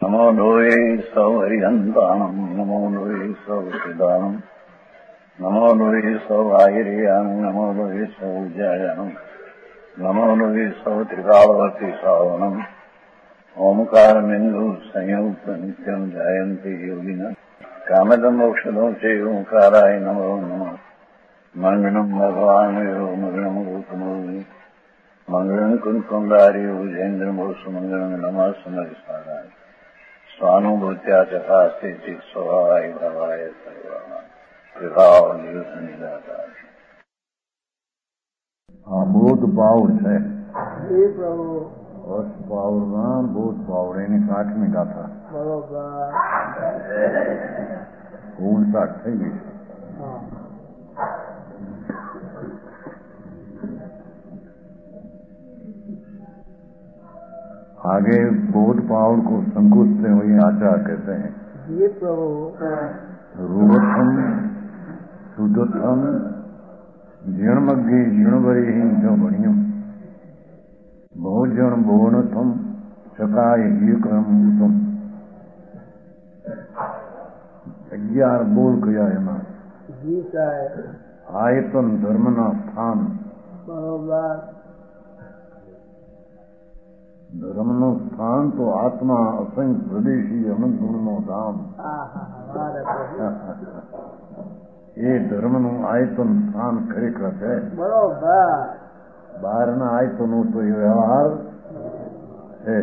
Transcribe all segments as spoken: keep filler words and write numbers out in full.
નમો લોહે સૌ હરિહંતાણમ નમો લોહે સૌ સિદ્ધાણમ નમો લોહે સૌ આયર્યાણમ નમો લોહે સૌ જયાણમ નમો લોહે સૌ ત્રિકાળવતી શ્રાવણમ ઓમકારમેન્દુ સંયુક્ત નિત્યમ જાયંતી યોગિના કામદમ ઔષધો છે ઓંકારાય નમો નમઃ મંગળમ ભગવાન મંગળમ ગૌતમોની મંગળમ કુંકુંડાર્યો જૈન્દ્રમોસુ મંગળમ નમઃ સમરિસ્મરાય સ્વાનુભૂત્યા ચકાસ્તે ચિત સ્વભાવાય ભાવાય સર્વાય વિભાવ નિદાતા. આ બોધ પાવર છે એ પ્રભુ અર્થ પાવરમાં બોધ પાવર એની સાઠમી ગાથા બરોબર ઓગણસાઠ થઈ ગઈ છે. आगे बोध पावड़ को संकुचते हुए आचार कहते हैं. ये प्रभु रूपथम शुद्धथम जीर्णमग्गी जीर्णवरी जो बणियों बहुजन बहुणथम शकाय क्रम उत्तम अग्यार बोल गया एમાં જી સાહેબ આયતન ધર્મના સ્થાન બરોબર ધર્મનું સ્થાન તો આત્મા અસંખ્ય પ્રદેશી અનંત ગુણનો ધામ. એ ધર્મનું આયતન સ્થાન ખરેખર છે. બરોબર બહારના આયતનો તો એ વ્યવહાર છે.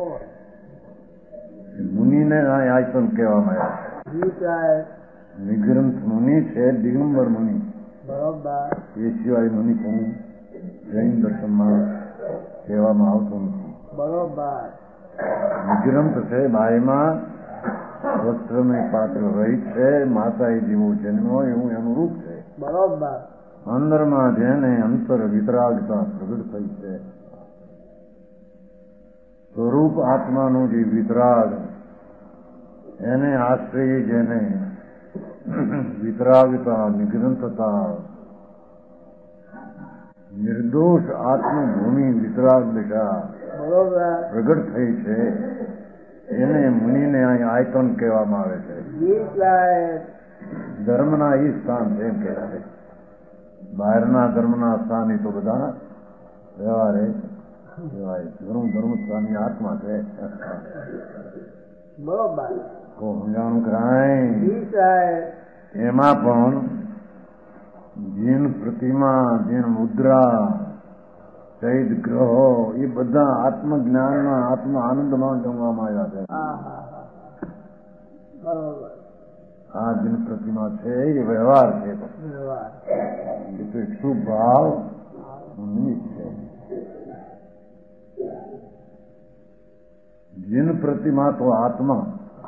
મુનિને આ આયતન કહેવામાં આવ્યા. જી સાહેબ નિગ્રંથ મુનિ છે, દિગંબર મુનિ. બરોબર એ સિવાય મુનિ પણ જૈન દર્શનમાં કહેવામાં આવતું નથી. બરોબર નિગ્રંથ છે, બાયમાં વસ્ત્રને પાત્ર રહી છે, માતા એ જેવો જન્મ હોય એવું એનું રૂપ છે. બરોબર અંદરમાં જેને અંતર વિતરાગતા પ્રગટ થઈ છે, સ્વરૂપ આત્માનું જે વિતરાગ એને આશ્રય જેને વિતરાગતા નિગ્રંથતા નિર્દોષ આત્મભૂમિ વિતરાગ દિશા બરોબર પ્રગટ થઈ છે, એને મુનિને અહીં આયતન કહેવામાં આવે છે. જી સાહેબ ધર્મના એ સ્થાન છે એમ કહેવાય. બહારના ધર્મના સ્થાન એ તો બધા વ્યવહારે કહેવાય. ધર્મ ધર્મ સ્થાન એ આત્મા છે. બરોબર તો સમજાણું કરાય. જી સાહેબ એમાં પણ જીન પ્રતિમા જીન મુદ્રા ચૈત ગ્રહો એ બધા આત્મજ્ઞાનના આત્મ આનંદમાં જમવામાં આવ્યા છે. બરોબર આ જીન પ્રતિમા છે એ વ્યવહાર છે. એ તો એક શુભ ભાવ નિમિત્ત છે. જીન પ્રતિમા તો આત્મા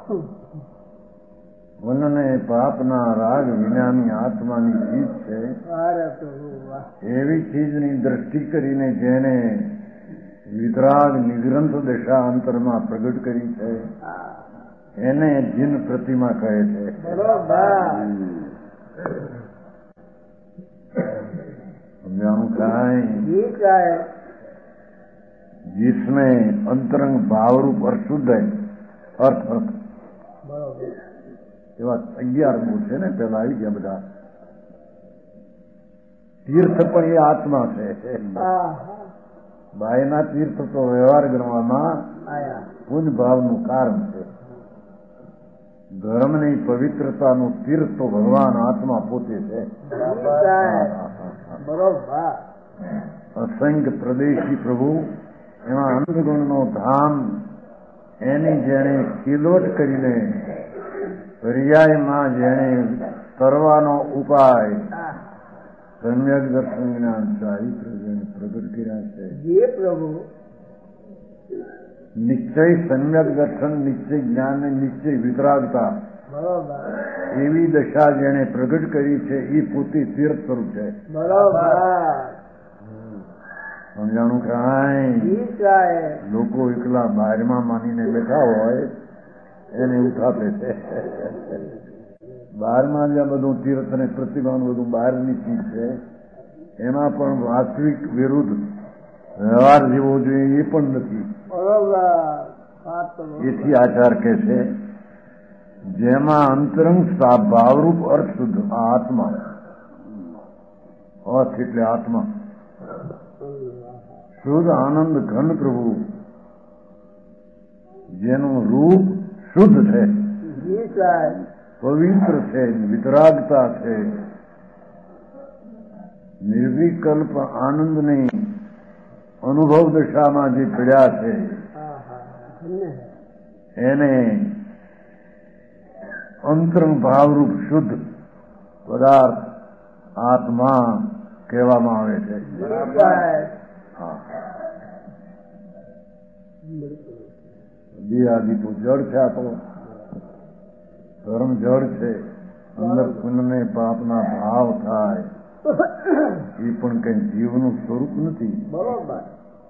વનને પાપના રાગ વિનાની આત્માની ચીજ છે. એવી ચીજની દ્રષ્ટિ કરીને જેને વિતરાગ નિગ્રંથ દશા અંતરમાં પ્રગટ કરી છે એને જીન પ્રતિમા કહે છે. समझाऊं काई जिसमें अंतरंग भाव रूप और शुद्ध है अर्थ अर्थ એવા અગિયાર મૂળ છે ને પેલા આવી ગયા બધા. તીર્થ પણ એ આત્મા છે. બાયના તીર્થ તો વ્યવહાર ગણવામાં પુણ્ય ભાવનું કારણ છે. ધર્મની પવિત્રતાનું તીર્થ તો ભગવાન આત્મા પોતે છે. અસંખ્ય પ્રદેશી પ્રભુ એમાં અંતગુણનો ધામ એની જેણે ખીલોટ કરીને પર્યાયમાં જેણે કરવાનો ઉપાય સમ્યક દર્શન જ્ઞાન ચારિત્ર જેને પ્રગટ કર્યા છે. પ્રભુ નિશ્ચય સમ્યક દર્શન નિશ્ચય જ્ઞાન નિશ્ચય વિતરાગતા એવી દશા જેને પ્રગટ કરી છે એ પોતે તીર્થ સ્વરૂપ છે. સમજાણું કાંઈ લોકો એકલા બહારમાં માનીને બેઠા હોય એને ઉઠાપે છે. બહારમાં જ્યાં બધું તીર્થ અને પ્રતિભાનું બધું બહારની ચીજ છે એમાં પણ વાસ્તવિક વિરુદ્ધ વ્યવહાર જેવો જોઈએ એ પણ નથી. એથી આચાર કહે છે જેમાં અંતરંગ ભાવરૂપ અર્થ શુદ્ધ આત્મા, અર્થ એટલે આત્મા, શુદ્ધ આનંદ ઘન પ્રભુ જેનું રૂપ શુદ્ધ છે, પવિત્ર છે, વિતરાગતા છે, નિર્વિકલ્પ આનંદની અનુભવ દશામાં જે પીડ્યા છે એને અંતરંગ ભાવરૂપ શુદ્ધ પદાર્થ આત્મા કહેવામાં આવે છે. બે આદિ તો જળ છે, આ તો ધર્મ જળ છે, અંદર પુણ્યને પાપના ભાવ થાય એ પણ કઈ જીવનું સ્વરૂપ નથી. બરોબર.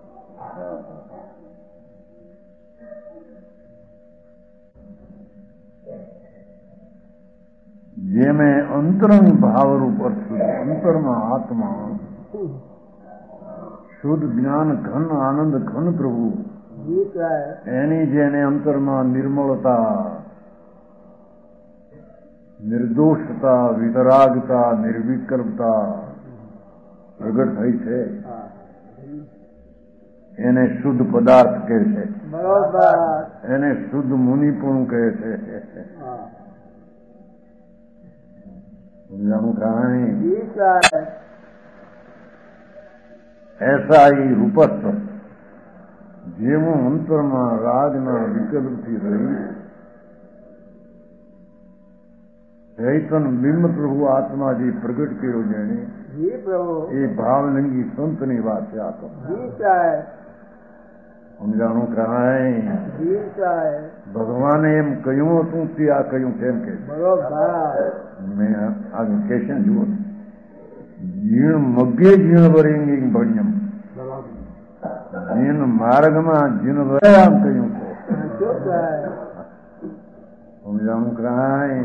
જેમે અંતરંગ ભાવરૂપ અર્થ અંતરમાં આત્મા શુદ્ધ જ્ઞાન ઘન આનંદ ઘન પ્રભુ એની જેને અંતરમાં નિર્મળતા, નિર્દોષતા, વિતરાગતા, નિર્વિકલ્પતા પ્રગટ થઈ છે એને શુદ્ધ પદાર્થ કહે છે. એને શુદ્ધ મુનિ પણ કહે છે. ऐसा ही रूपस्थ જેવું અંતરમાં રાગના વિકલ્પથી રહી ચૈતન બિંબ પ્રભુ આત્મા જે પ્રગટ કર્યો જેને એ ભાવલિંગી સંતની વાત છે. આ તો સમજાણું કરાય. ભગવાને એમ કહ્યું હતું તે આ કહ્યું કેમ કે મેં આ વેકેશન જુઓ જીણ મગ્ગે જીણ વરેંગી ભણ્યમ જીન માર્ગમાં જીન વરે આમ કહ્યું છે. સમજાણું કરાય.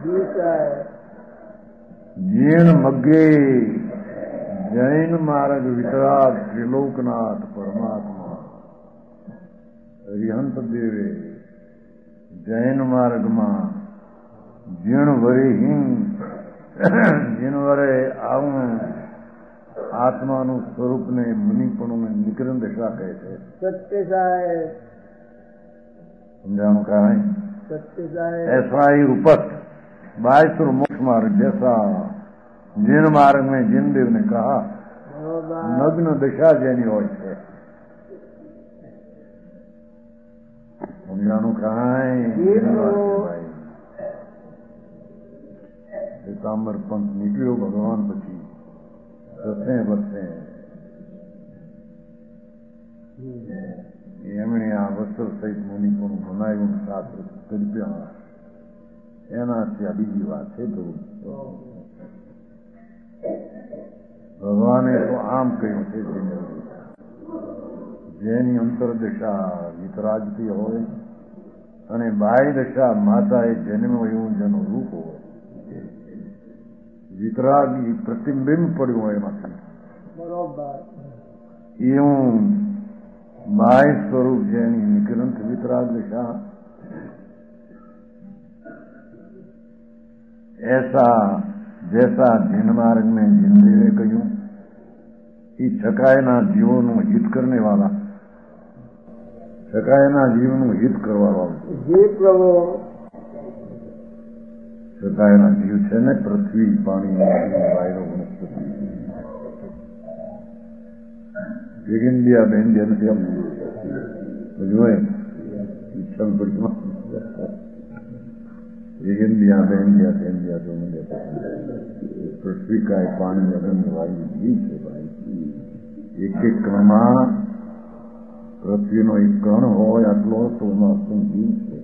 જીણ મગ્ગે જૈન માર્ગ વિતરાગ ત્રિલોકનાથ પરમાત્મા હરિહંત દેવે જૈન માર્ગમાં જીણ વરે હિંગ જીણ વરે આવું આત્માનું સ્વરૂપને મુનિપણું નિકરણ દશા કહે છે. સત્ય સાહેબ સમજાણું કાંઈ. सत्य साहेब ऐसा ही उपस्थ बायसुर मोक्ष मार्ग जैसा जिन मार्ग में जिन देव ने कहा नग्न दशा જેની હોય છે. સમજાણું કાંઈ. પીતાંબર પંથ નીકળ્યો ભગવાન પછી રસે બસે એમણે આ વસ્ત્ર સહિત મુનિ પણ બનાવ્યું શાસ્ત્ર કલ્પ્યા એનાથી આ બીજી વાત છે. તો ભગવાને તો આમ કહ્યું છે જેની અંતરદશા વિતરાગતી હોય અને બાહ્ય દશા માતાએ જન્મ એવું જેનું રૂપ હોય વિતરાગી પ્રતિબિંબ પડ્યું હોય એમાંથી એવું बाह्य स्वरूप जैनी निकृंत वितराग दशा ऐसा जैसा जिन मार्ग में जिन देवे कहूं ये छकायना जीवों हित करने वाला छकायना जीवों हित करवा वाला जी प्रभु છકાયેલા જીવ છે ને પૃથ્વી પાણી વાયરો વનસ્પતિ જગિંદિયા બેંડિયા નથી આમ જોયે ઈચ્છા પડતું જગિંદિયા બેંડિયા બેંડિયા તો મને પૃથ્વી કાય પાણી અગન વાયુ જીવ છે ભાઈ. એક એક કણમાં પૃથ્વીનો એક કણ હોય આટલો તો એમાં શું જીવ છે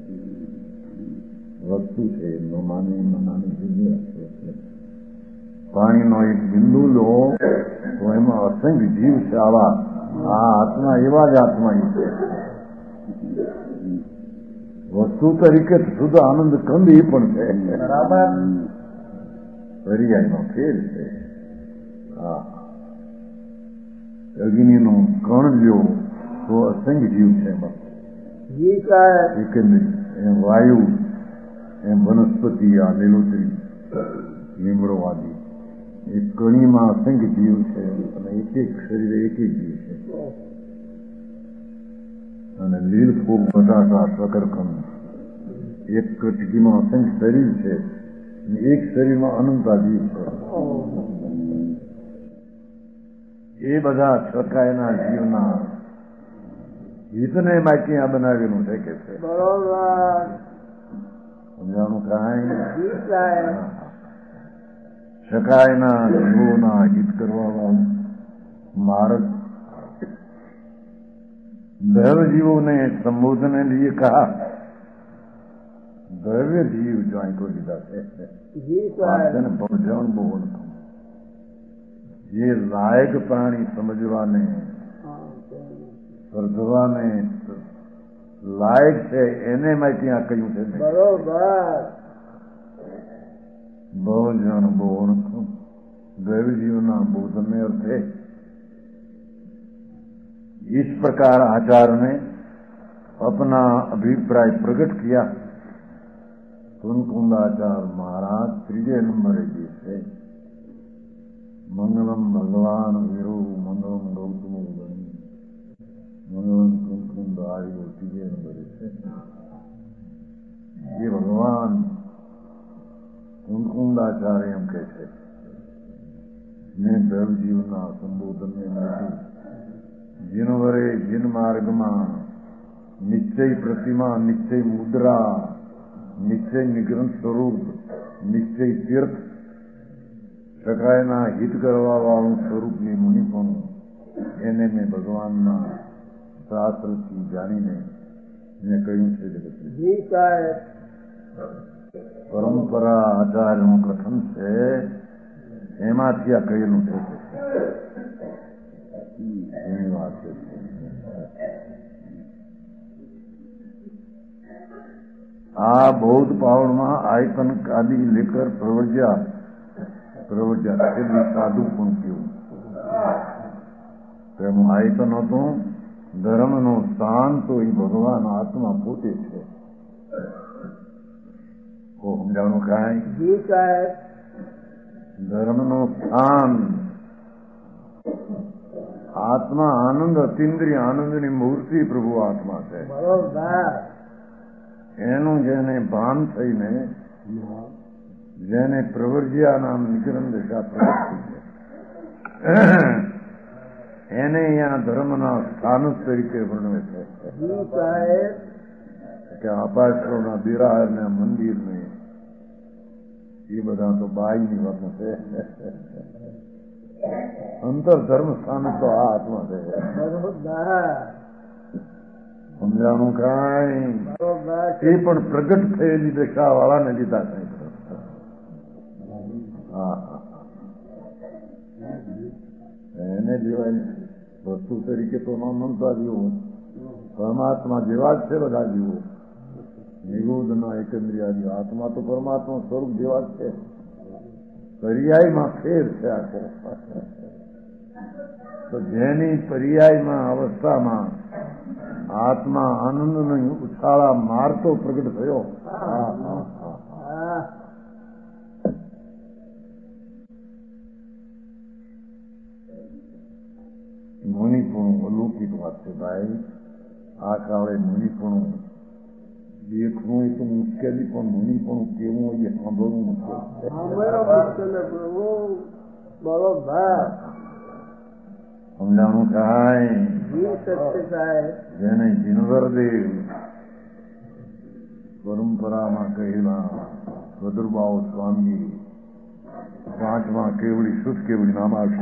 વસ્તુ છે એમનો માની નાની જગ્યા છે. પાણીનો એક બિંદુ લો તો એમાં અસંખ્ય જીવ છે. આવા આ આત્મા એવા જ આત્મા છે. વસ્તુ તરીકે શુદ્ધ આનંદ કંદ એ પણ છે બરાબર પર્યાયનો ફેર છે. હા અગ્નિનો કણ લ્યો તો અસંખ્ય જીવ છે એમાં જી સાહેબ સેકન્ડરી એમ વાયુ એમ વનસ્પતિ આ લીલોતરી લીમડો આદિ એ કણીમાં અસંખ્ય જીવ છે અને એક એક શરીરે એક એક જીવ છે અને લીલ ફૂગ બટાટા શકરકંદ એક કટકીમાં અસંખ્ય શરીર છે અને એક શરીરમાં અનંતા જીવ છે એ બધા છકાયના જીવના હિતને બાકી આ બનાવેલું છે કે છે બરોબર સમજાણું કાંઈ જી સાહેબ છકાયના જીવોના હિત કરવા मार्ग दैव जीवों ने संबोधन लिए कहा दैव्य जीव जो को લીધા છે પહોંચણ બોલ ये लायक प्राणी समझवाने સર્જવાને લાયક છે એને મેં ત્યાં કહ્યું છે બરોબર બહુ જણ બોણ दैव जीवना बोधन में अर्थ है इस प्रकार आचार्य ने अपना अभिप्राय प्रकट किया कुंकुंदाचार्य महाराज त्रीजे नंबर जैसे मंगलम भगवान वीरो मंगलम गौतम मंगलम कुंकुंदार्य तीजे नंबर से ये भगवान कुंकुंदाचार्य हम कहते ने दैव जीवना संबोधन में નથી जिन वरे जिन मार्ग में निश्चय प्रतिमा निश्चय मुद्रा निश्चय निग्रंथ स्वरूप निश्चय तीर्थ સકાયના હિત કરવા વાળું સ્વરૂપની મુનિપણું એને મેં ભગવાનના શાસ્ત્રથી જાણીને મેં કહ્યું છે જગત જી સાહેબ પરંપરા આચાર્યનું કથન છે એમાંથી આ કહેલું છે એની વાત છે આ બૌદ્ધ પાવડમાં આયતન કાદી લેકર પ્રવજ્યા પ્રવજ્યા એટલે સાદું પણ કેવું તેનું આયતન હતું ધર્મનું સ્થાન તો એ ભગવાન આત્મા પોતે છે સમજાણું કાંઈ જી સાહેબ ધર્મનું સ્થાન આત્મા આનંદ અતિન્દ્રિય આનંદની મૂર્તિ પ્રભુ આત્મા છે બરોબર એનું જેને ભાન થઈને જેને પ્રવર્જ્યા નામ નિકરમ દશા પ્રગટ છે એને અહીંયા ધર્મના સ્થાન તરીકે વર્ણવે છે જી સાહેબ કે અપાશ્રોના બિરાર ને મંદિર ને એ બધા તો બાઈની વાત છે અંતર ધર્મ સ્થાન તો આ આત્મા છે બરોબર સમજાણું કાંઈ બરોબર એ પણ પ્રગટ થયેલી દશા વાળાને લીધા કઈ હા એને જીવાય વસ્તુ તરીકે તો ન મનતા જીવો પરમાત્મા જેવા જ છે બધા જીવો નિગોદના એકંદ્રિયાદી આત્મા તો પરમાત્મા સ્વરૂપ જેવા જ છે પર્યાયમાં ફેર છે આખો તો જેની પર્યાયમાં અવસ્થામાં આત્મા આનંદનો ઉછાળા મારતો પ્રગટ થયો હા હા હા મુનિપણું અલૌકિક વાત છે ભાઈ આ કાળે મુનિપણું દેખવું એ તો મુશ્કેલી પણ મુનિપણું કેવું હોય એ સાંભળવું મુશ્કેલ બરોબર સમજાણું કાંઈ જી સત્ય સાહેબ જેને જીનવરદેવ પરંપરામાં કહેલા ભદ્રબાવ સ્વામી પાંચમાં કેવડી શુદ્ધ કેવડી નામ આવશે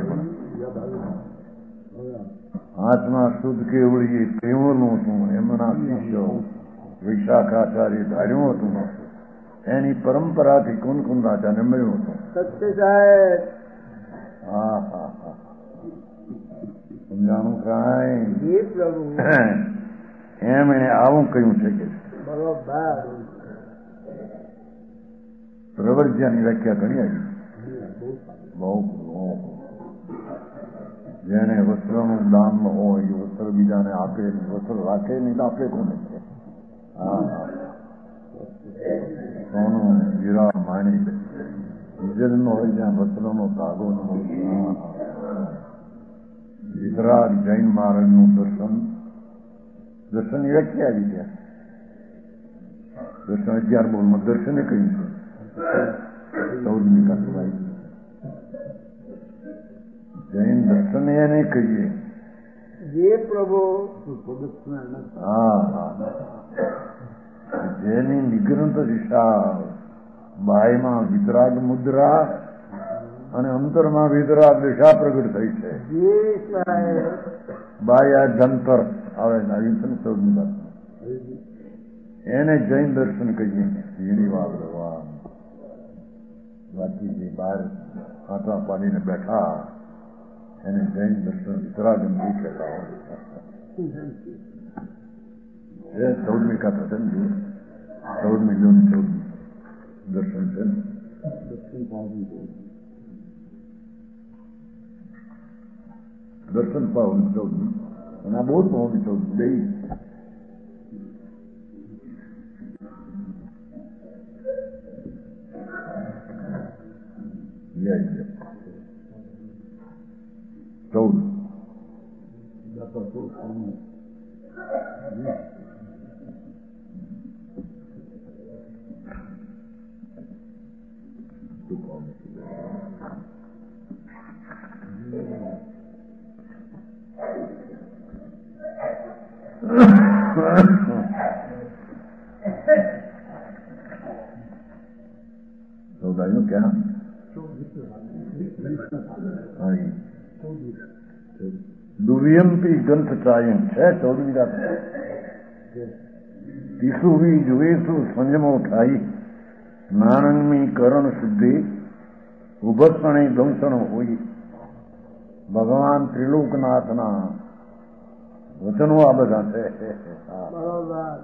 પાંચમાં શુદ્ધ કેવડી એ કેવળનું હતું એમના શિષ્યો વિશાખાચાર્ય ધાર્યું હતું એની પરંપરાથી કુંદકુંદાચાર્ય મળ્યું હતું સત્ય સાહેબ હા હા હા સમજાણું કાંઈ જી પ્રભુ એમ એને આવું કહ્યું છે કે બરોબર પ્રવર્જ્યાની વ્યાખ્યા ઘણી આવી બહુ જેને વસ્ત્રનું દાન હોય વસ્ત્ર બીજાને આપે વસ્ત્ર રાખે નહીં આપે કોને છે હા સોનું હીરા માણી ઇજલ નો હોય જ્યાં વસ્ત્રો નો ધાગો ન હોય. વિતરાગ જૈન માર્ગ નું દર્શન દર્શન વ્યાખ્યા આવી ગયા. દર્શન અગિયાર બોલમાં દર્શને કહ્યું છે ચૌદમી કાંતભાઈ જૈન દર્શન એને કહીએ જે પ્રભુ હા હા જેની નિગ્રંથ દિશા બાયમાં વિતરાગ મુદ્રા અને અંતરમાં વિતરાગ દિશા પ્રગટ થઈ છે. જે સાહેબ બાય જંતર આવે ચૌદમી વાત એને જૈન દર્શન કહીએ. ઝીણી વાત ભગવાન બાકી જે બહાર આંટા પાડીને બેઠા એને જૈન દર્શન વિતરાગંદી કહેતા હોય. એ ચૌદમી કથા છે ને ચૌદમી જૂન ચૌદમી દર્શન છે ને દર્શન પાવન ચૌદમી અને આ બહુ પાવન ચૌદમી બે ચૌદ ચૌદાયું ક્યાં દુર્યંતી ગ્રંથ ચાયન છે ચૌદમી રાત તીસુવી જુએસુ સંજમો ઠાઈ નાનંગમી કરણ શુદ્ધિ ઉભસણી દંસણો હોય. ભગવાન ત્રિલોકનાથના વચનો આ બધા છે. બરોબર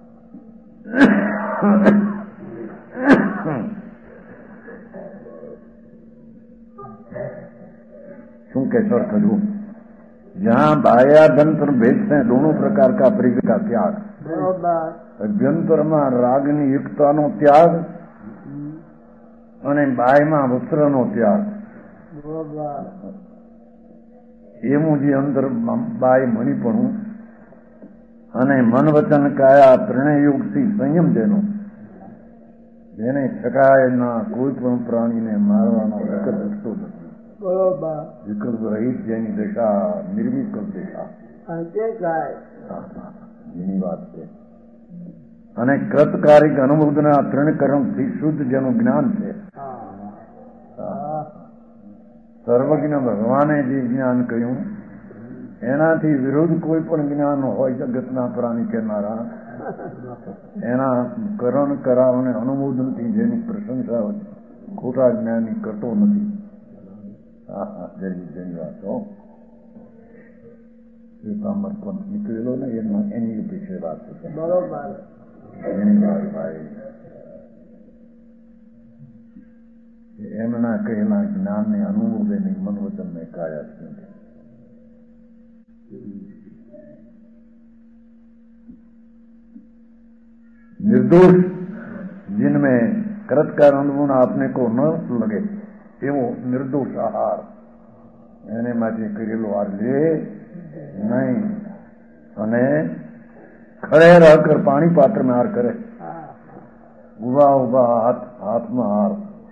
શું કે सर करूं जहां बाह्याभ्यंतर भेद से दोनों प्रकार का प्रेम का त्याग બરોબર અભ્યંતરમાં રાગની યુક્તાનો ત્યાગ અને બાયમાં વસ્ત્રનો ત્યાગ બરોબર એવું જે અંદર બાય મણીપણું અને મન વચન કાયા ત્રણેયુગથી સંયમ જેનો જેને શકાય ના કોઈ પણ પ્રાણીને મારવાનો વિકલ્પ રસ્તો નથી. બરોબર વિકલ્પ રહિત જેની દશા નિર્વિકલ્પ દશા અંતે સાહેબ જેની વાત છે. અને કૃતકારિક અનુબોધના ત્રણ કર્મથી શુદ્ધ જેનું જ્ઞાન છે. સર્વજ્ઞ ભગવાને જે જ્ઞાન કહ્યું એનાથી વિરુદ્ધ કોઈ પણ જ્ઞાન હોય જગતના પ્રાણી કહેનારા એના કરણ કરાવ અને અનુમોદનથી જેની પ્રશંસા ખોટા જ્ઞાની કરતો નથી. હા હા જેની જેની વાતો પીતાંબર પંથ નીકળેલો ને એમાં એની પીછે વાત છે. બરોબર એની વાત ભાઈ એમના કહેલા જ્ઞાનને અનુમોદે નહીં મન વચન ને કાયા છે. निर्दोष जिनमें कृत का अनुभव अपने को न लगे एवं निर्दोष आहार એને માટે કરેલો આર લે નહીં અને ખડે રહકર પાણી પાત્ર में हार करे ઉભા ઉભા હાથ હાથમાં હાર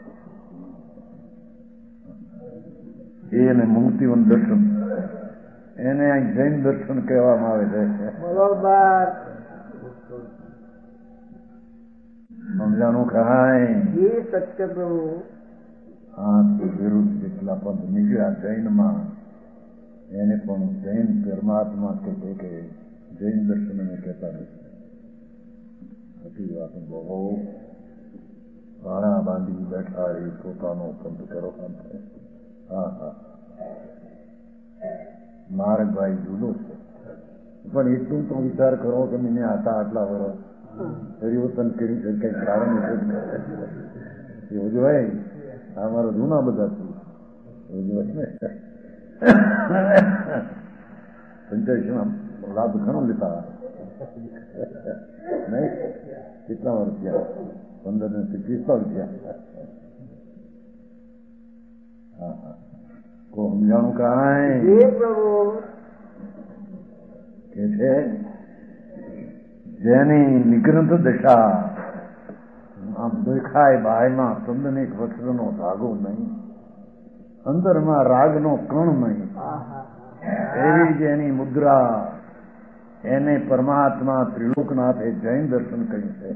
એને મુક્તિવન દર્શન એને જૈન દર્શન કહેવામાં આવે છે. બરોબર સમજાનું કહાય જે સત્ય પ્રભુ આ વિરુદ્ધ જેટલા પંથ નીકળ્યા જૈનમાં એને પણ જૈન પરમાત્મા કે કે જૈન દર્શન અમે કહેતા નથી. વાત બહુ વાણા બાંધી બેઠા એ પોતાનો પંથ કરો. હા હા માર્ગ ભાઈ જુદો છે પણ એટલું તો વિચાર કરો કે મને આટલા આટલા વર્ષ પરિવર્તન કર્યું છે કઈ કારણ એ ઉજવાય. અમારા જૂના બધા ઉજવાય ને પંચાયતમાં લાભ ઘણો લેતા નહીં કેટલા વર્ષ થયા? પંદર ને પિસ્તાળીસ થયા. હા હા કો સમજાણું કાંઈ કે છે જેની નિગ્રંથ દશા આમ દેખાય બાયમાં શબ્દને એક વસ્ત્રનો ધાગો નહીં, અંતરમાં રાગનો કણ નહીં, એવી જ એની મુદ્રા એને પરમાત્મા ત્રિલોકનાથે જૈન દર્શન કર્યું છે.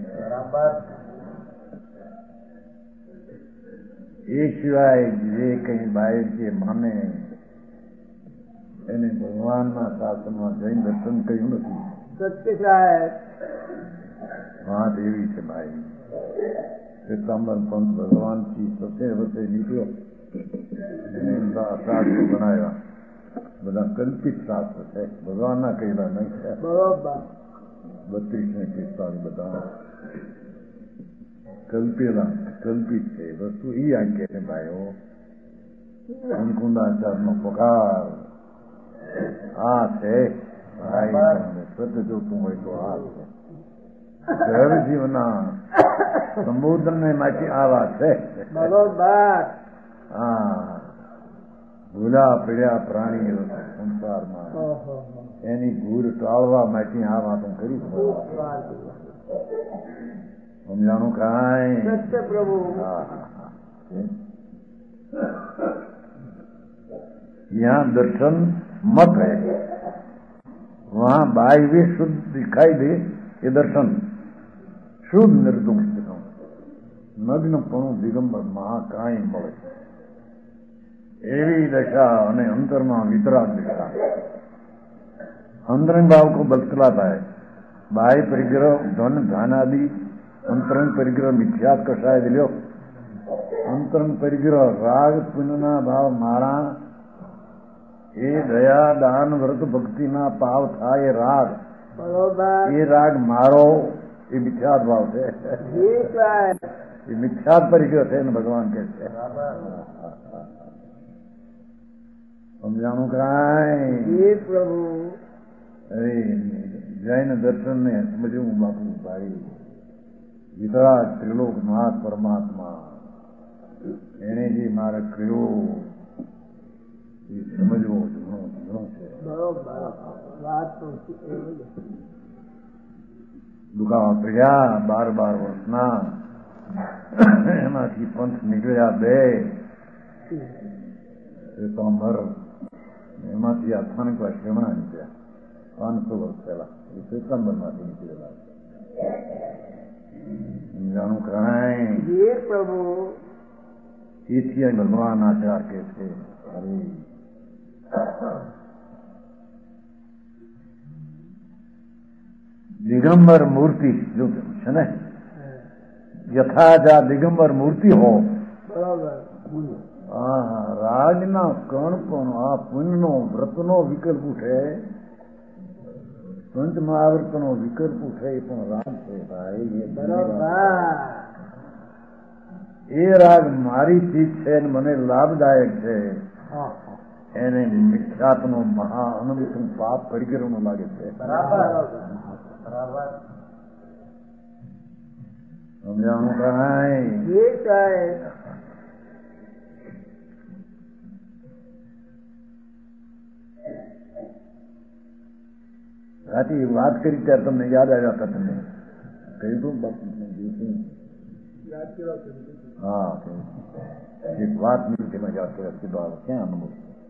એ સિવાય જે કઈ બાય જે માને એને ભગવાનના શાસનમાં જૈન દર્શન કર્યું નથી. સત્ય સાહેબ વાત એવી છે ભાઈ. શ્વેતાંબર પંથ ભગવાનથી સત્ય વચ્ચે નીકળ્યો, શાસ્ત્ર બનાવ્યા, બધા કલ્પિત શાસ્ત્ર છે, ભગવાનના કહેલા નહીં છે. બરોબર બત્રીસ ને પિસ્તાળીસ બધા કલ્પેલા કલ્પિત છે વસ્તુ. એ આંકે છે ભાઈઓ. અંકુંડાચાર નો પગાર આ છે ભાઈ. સત્ય જોતું હોય તો આ છે. ઘર જીવના સંબોધન ને માંથી આવા છે. બરોબર હા ભૂલા પડ્યા પ્રાણીઓ સંસારમાં એની ભૂલ ટાળવા માટે આ વાતો કરી. સમજાણું કાંઈ? સત્ય પ્રભુ. यहाँ दर्शन मत है, वहां बाह्य शुद्ध दिखाई दे ये दर्शन शुद्ध निर्दोष दिखाऊं. નગ્નપણું દિગંબર માં કાંઈ મળે એવી દશા અને અંતરમાં વિતરાગ દિશા. अंतरंग भाव को बतलाता है. बाह्य परिग्रह धन धान आदि अंतरंग परिग्रह मिथ्या कषाय दिल्यो. अंतरंग परिग्रह राग पुण्यना भाव मारा એ દયા દાન વ્રત ભક્તિના પાવ થાય એ રાગ. બરોબર એ રાગ મારો એ મિથ્યાત ભાવ છે. એ મિથ્યાત પરિગ્રહ છે ને ભગવાન કે છે. સમજાણું કાંઈ? પ્રભુ અરે જૈન દર્શન ને સમજવું બાપુ ભાઈ. વિતરાગ ત્રિલોક નાથ પરમાત્મા એને જે મારે કર્યો એ સમજવો ઘણો છે. દુખાવા પડ્યા બાર બાર વર્ષના, એમાંથી પંથ નીકળ્યા બે શ્વેતાંબર, એમાંથી આ સ્થાનિક શ્રમણા નીકળ્યા પાંચસો વર્ષ પહેલા. એ શ્વેતાંબર માંથી નીકળેલા. જાણું કાંઈ? પ્રભુ એથી ભગવાન આચાર કે છે અરે દિગંબર મૂર્તિ જો છે ને, યથા જા દિગંબર મૂર્તિ હો. હા રાજના કણ પણ આ પુણ્યનો વ્રતનો વિકલ્પ ઉઠે, પંચ મહાવ્રતનો વિકલ્પ ઉઠે એ પણ રાગ છે ભાઈ. એ રાગ મારી ચીજ છે ને મને લાભદાયક છે. એને મિથ્યાત્મનો મહા અનંત પાપ પરિગ્રહનો લાગે છે. સમજાણું કાંઈ? સાચી વાત કરી ત્યારે તમને યાદ આવ્યા હતા. તમને કહ્યું હતું બાપુ? હા એક વાત નહીં તેમાં યાદ કર્યા કીધો આવે ક્યાં અનુભવ.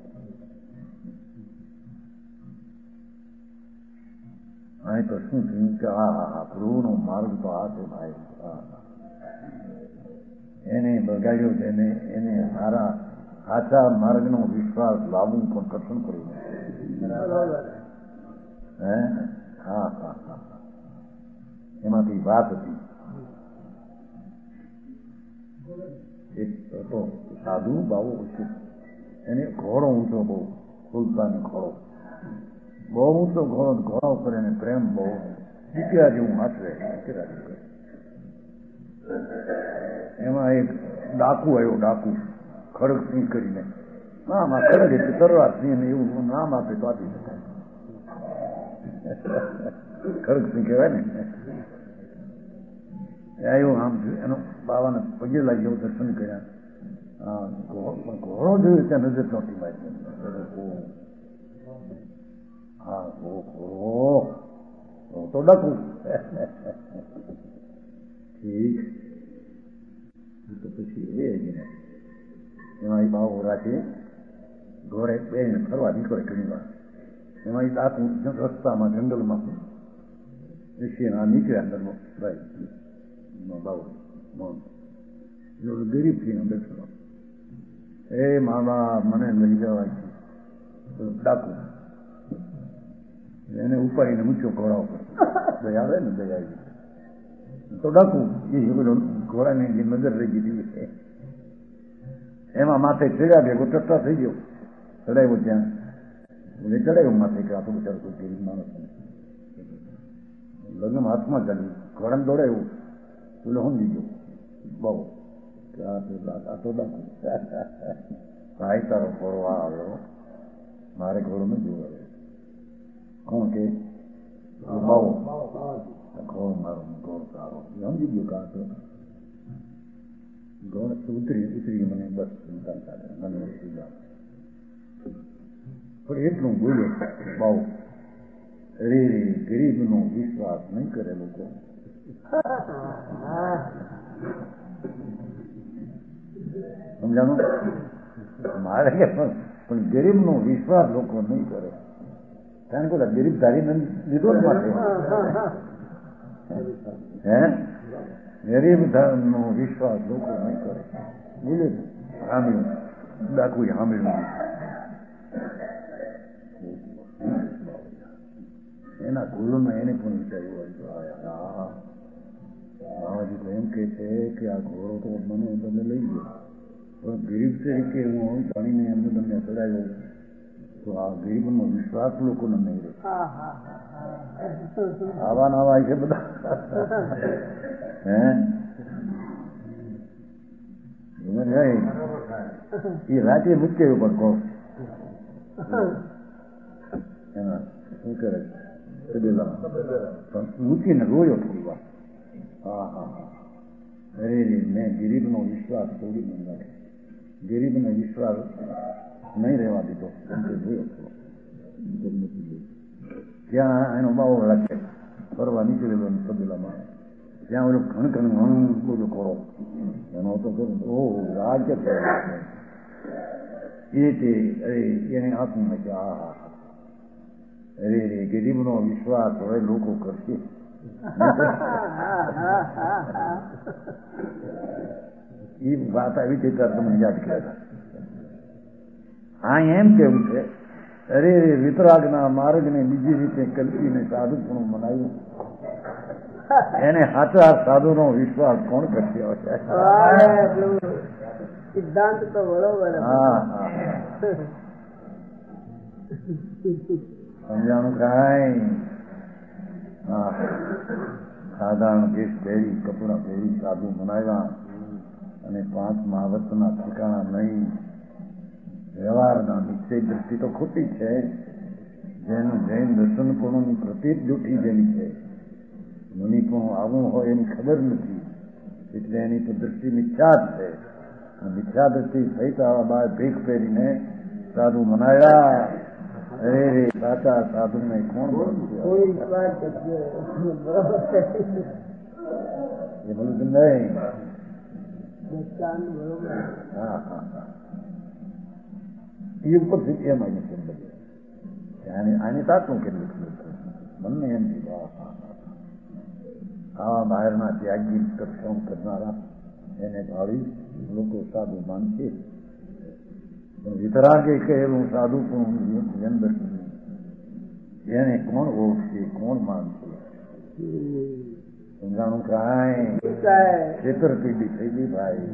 અહીં તો શું થયું કે આ હા હા પ્રભુનો માર્ગ તો આ છે ભાઈ. એને બગાડ્યો છે એને એને સારા સાચા માર્ગનો વિશ્વાસ લાવવું પણ કઠણ પડ્યું. હે હા હા હા એમાંથી વાત હતી. એક હતો સાધુ બાબુ, એને ઘોડો ઊંચો બહુ ખુલતાની ઘોડો બહુ ઊંચો ઘોડો, ઘોડા ઉપર એને પ્રેમ બહુ દીકરા જેવું હાથવે દીકરા જેવું. એમાં એક ડાકુ આવ્યો, ડાકુ ખડગ સિંહ કરીને. નામ આ ખડગ એટલે તરવાર સિંહ ને એવું નામ આપે તો આપી શકાય. ખરગ સિંહ કહેવાય ને આવ્યું આમ એનો બાવાને પગે લાગ્યો દર્શન કર્યા. હા ઘોડો જોયું ત્યાં નજર ચોટી મારી. હા ઘોડો તો ડકું ઠીક. તો પછી એ એમાં એ બાવો રાખી ઘોડે બે ફરવા નીકળે ઘણી વાર. એમાં એ દાંત રસ્તામાં જંગલમાં ઋષિ આ નીકળ્યા અંદરનો ભાઈ બાવો ગરીબ થી અંદર એ મામા મને લઈ જવાય ડાકુ એને ઉપાડીને ઊંચો ઘોડા ઉપર દયા આવે ને દયા આવી તો ડાકુ એ ઘોડાની જે નજર રહી ગઈ એમાં માથે ચડ્યા ભેગો ચટ્ટા થઈ ગયો. ચડાવ્યો ત્યાં એટલે ચડાવ્યો માથે કે આ તો બિચારો કોઈ ગરીબ માણસ લગ્ન હાથમાં ચાલ્યું ઘોડાને દોડાવ્યું એટલે સમજી ગયો બહુ આ તો ડાકુ ભાઈ તારો ઘોડો આ આવ્યો મારે ઘોડો ન જોવા કોણ કે બહુ ઘોડો મારો ઘોડો સારો સમજી ગયો કાં તો ઘોડ ઉતરી ઉતરી મને બસ ચિંતા ચાલે મને પણ એટલું બોલ્યો બહુ રે રે ગરીબનો વિશ્વાસ નહીં કરે લોકો. સમજાણું મારે કે પણ ગરીબનો વિશ્વાસ લોકો નહીં કરે. કારણ કે ગરીબ ધારીને લીધો જ માટે હે ગરીબ નો વિશ્વાસ લોકો નહીં કરે. બોલે સાંભળ્યું ડાકુ સાંભળ્યું એના ઘોડોમાં એને પણ વિચાર્યું બાબાજી તો એમ કે છે કે આ ઘોડો તો મને તમે લઈ ગયો પણ ગરીબ તરીકે હું જાણીને એમને તમને ચડાવ્યો તો આ ગરીબનો વિશ્વાસ લોકોને નહીં રહે. આવા નાવા છે બધા હે એ રાતે મૂકે ઉપર કહો એના શું કરે મૂકીને રોયો થોડી વાર. હા હા હા અરે રે મેં ગરીબનો વિશ્વાસ તોડી નહીં નાખે. ગરીબનો વિશ્વાસ નહીં રહેવા દીધો જોયો ત્યાં એનો બાવો રાખે ફરવા નીકળેલો તબેલામાં ત્યાં ઓલો ઘણ ઘણ ઘણું બધું કરો એનો તો ઓહ રાજ્ય એ તે અરે એને આંખું નાખ્યા. હા હા અરે રે ગરીબનો વિશ્વાસ હવે લોકો કરશે. એ વાત આવી છે ત્યારે તમને યાદ કર્યા. હા એમ કેવું છે અરે રે વિતરાગના માર્ગને બીજી રીતે કલ્પીને સાધુપણું મનાવ્યું એને સાચા સાધુનો વિશ્વાસ કોણ કરશે? સિદ્ધાંત તો બરોબર. હા હા સમજાણું કાંઈ હા સાધારણ કેસ પહેરી કપડા પહેરી સાધુ મનાવ્યા અને પાંચ મહાવતના ઠેકાણા નહીં. વ્યવહારના નિશ્ચય દ્રષ્ટિ તો ખોટી છે. જેનું જૈન દર્શન પણ પ્રત્યેક જૂઠી જેવી છે. મુનિ પણ આવું હોય એની ખબર નથી એટલે એની તો દ્રષ્ટિ મિથ્યા જ છે. મિથ્યા દ્રષ્ટિ સહિત આવા બાર ભીખ પહેરીને સાધુ મનાવ્યા. અરે રે સાચા સાધુ ને કોણ એ બોલું નહીં. હા હા હા એ ઉપરથી એમ આવી છે આની સાચું કેટલું બંને એમ આવા બહારના ત્યાગી તત્સંગ કરનારા એને ભાવી લોકો સાધુ માનશે. વિતરાગે કહેલું સાધુ પણ એને કોણ ઓળખશે કોણ માનશે? સમજાણું કાંઈ છેતરપિંડી થઈ ગઈ ભાઈ.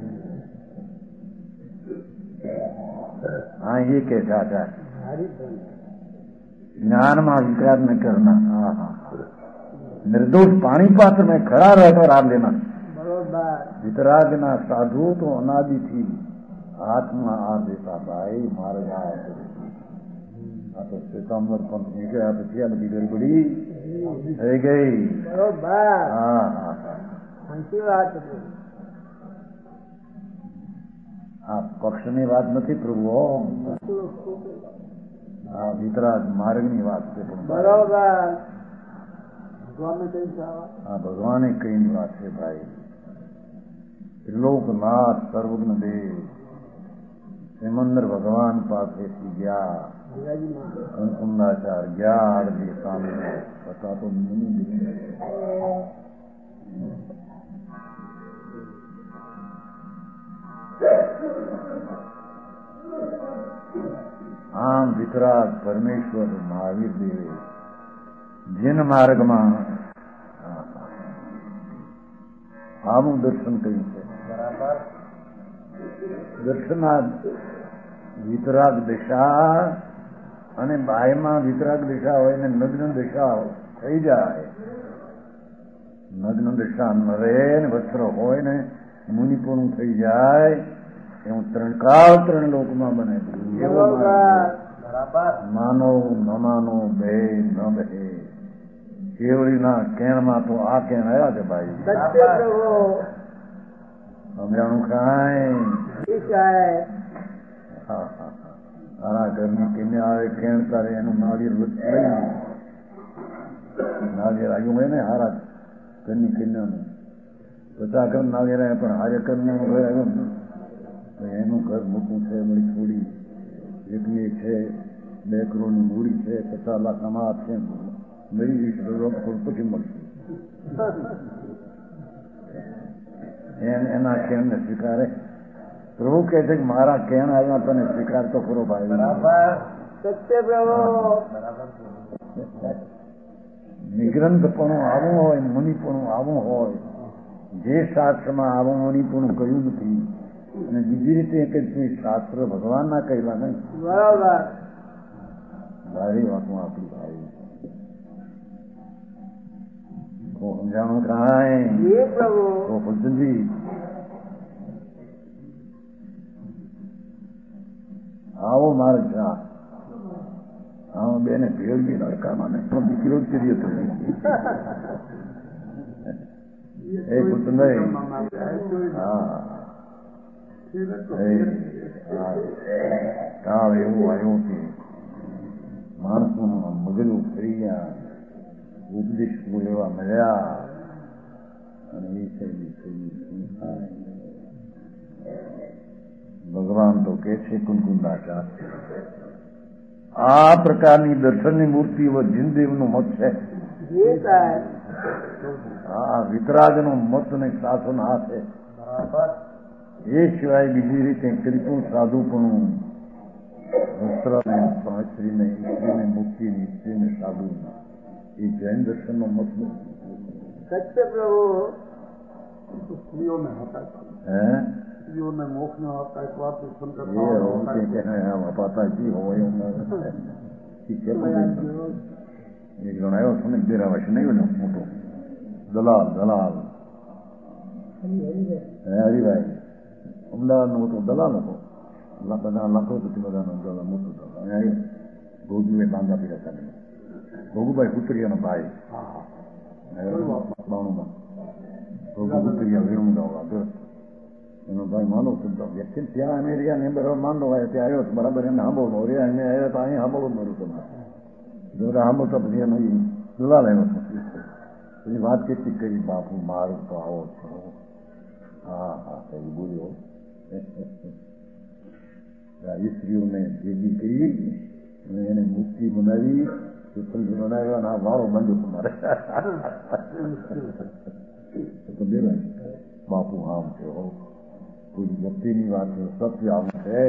હા એ કે દાદા જ્ઞાનમાં વિકાર ન કરના. હા હા निर्दोष पानी पात्र में खड़ा रहकर आप लेना. वितरागना साधु तो अनादि थी आत्मा आ देता भाई मार्ग आ तो श्वेतांबर पंथ નીકળ્યા પછી આ બધી ગડબડી થઈ ગઈ. બરોબર. હા હા હા સાચી વાત. આ પક્ષની વાત નથી પ્રભુ, આ વિતરાગ માર્ગની વાત છે. બરોબર. હા ભગવાને કઈ વાત છે ભાઈ. ત્રિલોકનાથ સર્વજ્ઞ દેવ સિમંદર ભગવાન પાસેથી ગયા, કંકુંડાચાર ગયા આરતી સામે છતાં તો આમ વિતરાગ પરમેશ્વર મહાવીર દેવે જીન માર્ગમાં આનું દર્શન કર્યું છે. બરાબર. દર્શનાદ વિતરાગ દિશા અને બાયમાં વિતરાગ દિશા હોય ને નગ્ન દિશા થઈ જાય. નગ્ન દિશા ન રહે ને વસ્ત્ર હોય ને મુનિપોનું થઈ જાય એવું ત્રણ કાળ ત્રણ લોકમાં બને. માનો ન માનો બે ન બે કેવડીના કેણમાં તો આ કેણ આવ્યા છે ભાઈ. સમજાણું કાંઈ તારા ઘરની કેને આવે કેણ તારે એનું નાળિયેર લઈ નાળિયેર આવ્યું હોય ને હારા ઘરની કેન્યાનું પચાસ ઘર નાળિયેર આવ્યા પણ હારે ઘરનું ઘર આવ્યું ને એનું ઘર મોટું છે. વળી થોડી એકની છે, બે કરોડની મૂડી છે, પચાસ લાખ અમારા છે, મરી જઈશ પછી મળશે. એના કેણ ને સ્વીકારે. પ્રભુ કહે છે કે મારા કેણ આવ્યા તને સ્વીકાર તો કરો ભાઈ. નિગ્રંથપણું આવું હોય, મુનિપણું આવું હોય, જે શાસ્ત્રમાં આવું મુનિપણું કહ્યું નથી અને બીજી રીતે કઈ શાસ્ત્ર ભગવાનના કહેલા નહીં. બરાબર. સારી વાતો આપી ભાઈ. સમજાણું કાંઈ તો ભજનજી આવો માર્ગ છે. આવો બેને ભેળવી લડકામાં પણ દીકરો જ કર્યો હતો. એ પુતભાઈ હા કાળ એવું આવ્યું કે માણસોનું મગજું ફરી ગયા, ઉપદેશ એવા મળ્યા અને એ ભગવાન તો કે છે કુંકુંડાચાર. આ પ્રકારની દર્શનની મૂર્તિ જીનદેવનું મત છે. હા વિતરાગનું મત ને શાસન આ છે. એ સિવાય બીજી રીતે કૃપું સાધુપણું વસ્ત્રને સ્ત્રીને સ્ત્રીને મુક્તિની સ્ત્રીને સાધુ એ જૈન દર્શનનો મત નથી. સત્ય પ્રભુ સ્ત્રીઓને હતા હે સ્ત્રીઓને મોક્ષ ન હતા અપાતા જી હોય એક જણ આવ્યો છો ને દેરાવાસી નહીં ને મોટો દલાલ દલાલ હરિભાઈ અમદાવાદનો મોટો દલાલ હતો. બધા લાખોપતિ બધાનો દલાલ મોટો દલાલ ગોગુએ બાંધા પીડા હતા. ભોગુભાઈ કુતરિયાનો ભાઈ બાણુમાં ભોગુ કુતરિયા વેણું ગાવા એનો ભાઈ માનો વ્યક્તિ ત્યાં અમેરિકા ને બરાબર માંડો આવ્યો ત્યાં આવ્યો બરાબર એને સાંભળવો રે એને આવ્યા તો અહીં સાંભળવું મળ્યું તમારે જોરા સાંભળતા પછી એનો દલાલ આવ્યો પછી વાત કેટલી કરી બાપુ મારું તો આવો છો. હા હા કઈ બોલ્યો સ્ત્રીઓને ભેગી કરી અને એને મુક્તિ બનાવી બનાવ્યો અને આ વાળો બાંધ્યો તમારે તો દેવાય બાપુ આમ છે કોઈ વ્યક્તિની વાત છે સત્ય આવું છે.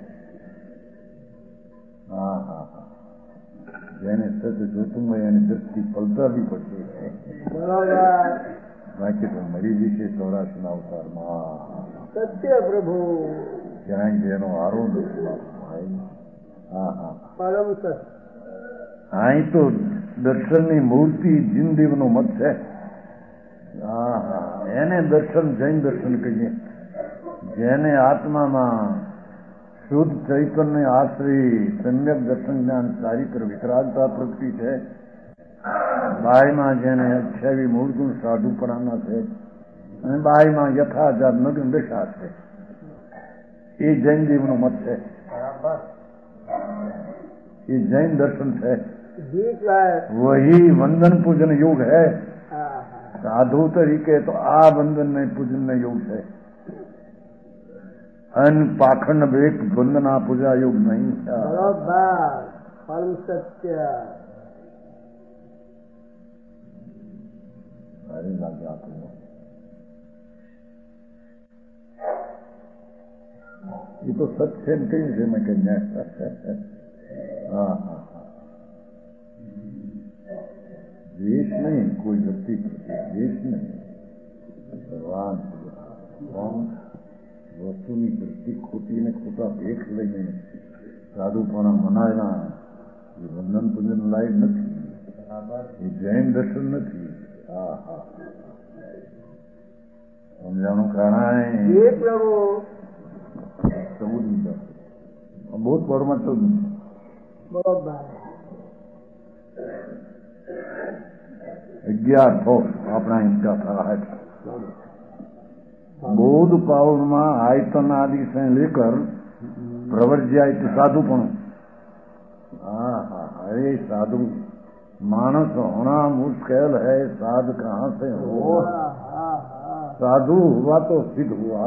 હા હા હા જેને સત્ય જોતું હોય એની દ્રષ્ટિ પલટાવી પડશે. બાકી તો મરી જશે ચોરાશી ના અવતારમાં. સત્ય પ્રભુ ક્યાંય જેનો આરો નથી. હા હા પરમ સત્ય. અહીં તો દર્શનની મૂર્તિ જીનદેવનો મત છે. હા હા એને દર્શન જૈન દર્શન કહીએ. જેને આત્મામાં શુદ્ધ ચૈતન્ય આશ્રી સમ્યક દર્શન જ્ઞાન ચારિત્ર વિતરાગતા પ્રગટી છે બાઈમાં જેને અઠ્યાવી મૂળગુણ સાધુપણાના છે અને બાઈમાં યથાજાત નગ્ન દશા છે, એ જૈન દેવનો મત છે, ये जैन दर्शन है, वही वंदन पूजन योग है। साधु तरीके तो आ वंदन में पूजन में योग है, अन पाखंड वेक वंदना पूजा योग नहीं है। बराबर परम सत्य। अरे लग जाते हैं ये तो सच है, कहीं से मैं कहना हाँ हाँ द्वेष नहीं, कोई व्यक्ति द्वेष नहीं, भगवान વસ્તુની દૃષ્ટિ ખોટી ને ખોટા ભેખ લઈને સાધુપણા મનાયના એ વંદન પૂજન લાયક નથી, એ જૈન દર્શન નથી। હા હા સમજાણું કારણ પ્રભુ ચૌદ બહુ પરમાં ચૌદ બરોબર અગિયાર થો આપણા હિંસકા था बौद्ध पावन में आयतन आदि से लेकर प्रवर्ज्या साधुपण। हाँ हाँ अरे साधु मानस होना मुश्किल है, साधु कहाँ से हो, साधु हुआ तो सिद्ध हुआ।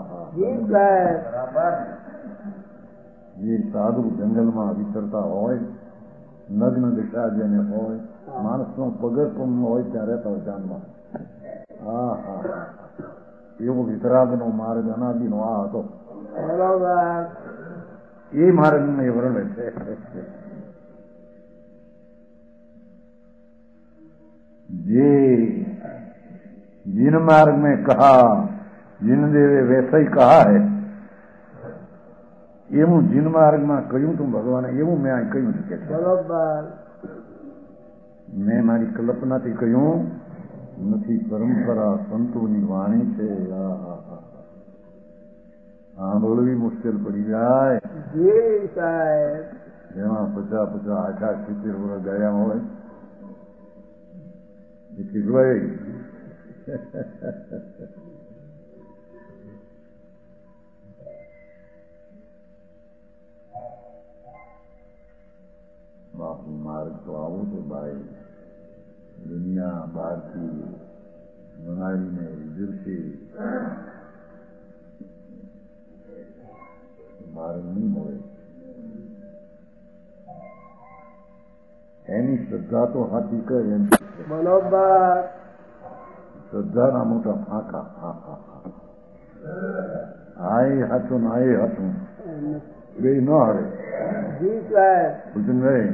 ये साधु जंगल में विचरता होय, नग्न दिशा जेने होय, मानस नो पगर पण होय त्यारे तो जानमा। हाँ हाँ एवो वितरागनो मार्ग अनादिनो आ हतो, ये मार्ग में वर्णन है। जे जिन मार्ग में कहा, जिन देवे वैसा ही कहा है, एवं जिन मार्ग में कहूं तुम भगवान एवं मैं कहूं के बराबर मैं मारी कल्पना थी कहूं નથી, પરંપરા સંતોની વાણી છે। સાંભળવી મુશ્કેલ પડી જાય, જેમાં પચાસ પચાસ આખા સિત્તેર વર્ષ ગયા હોય એ કેટલાય બાપુ માર્ગ તો આવો તો ભાઈ दुनिया बाहर की मनाली में इधर से मार्ग नहीं मोड़े। एनी श्रद्धा तो हाथी का बराबर श्रद्धा ना मोटा फाका हा हा हा आए हाथों न आए हाथों वे न हरे कुछ नहीं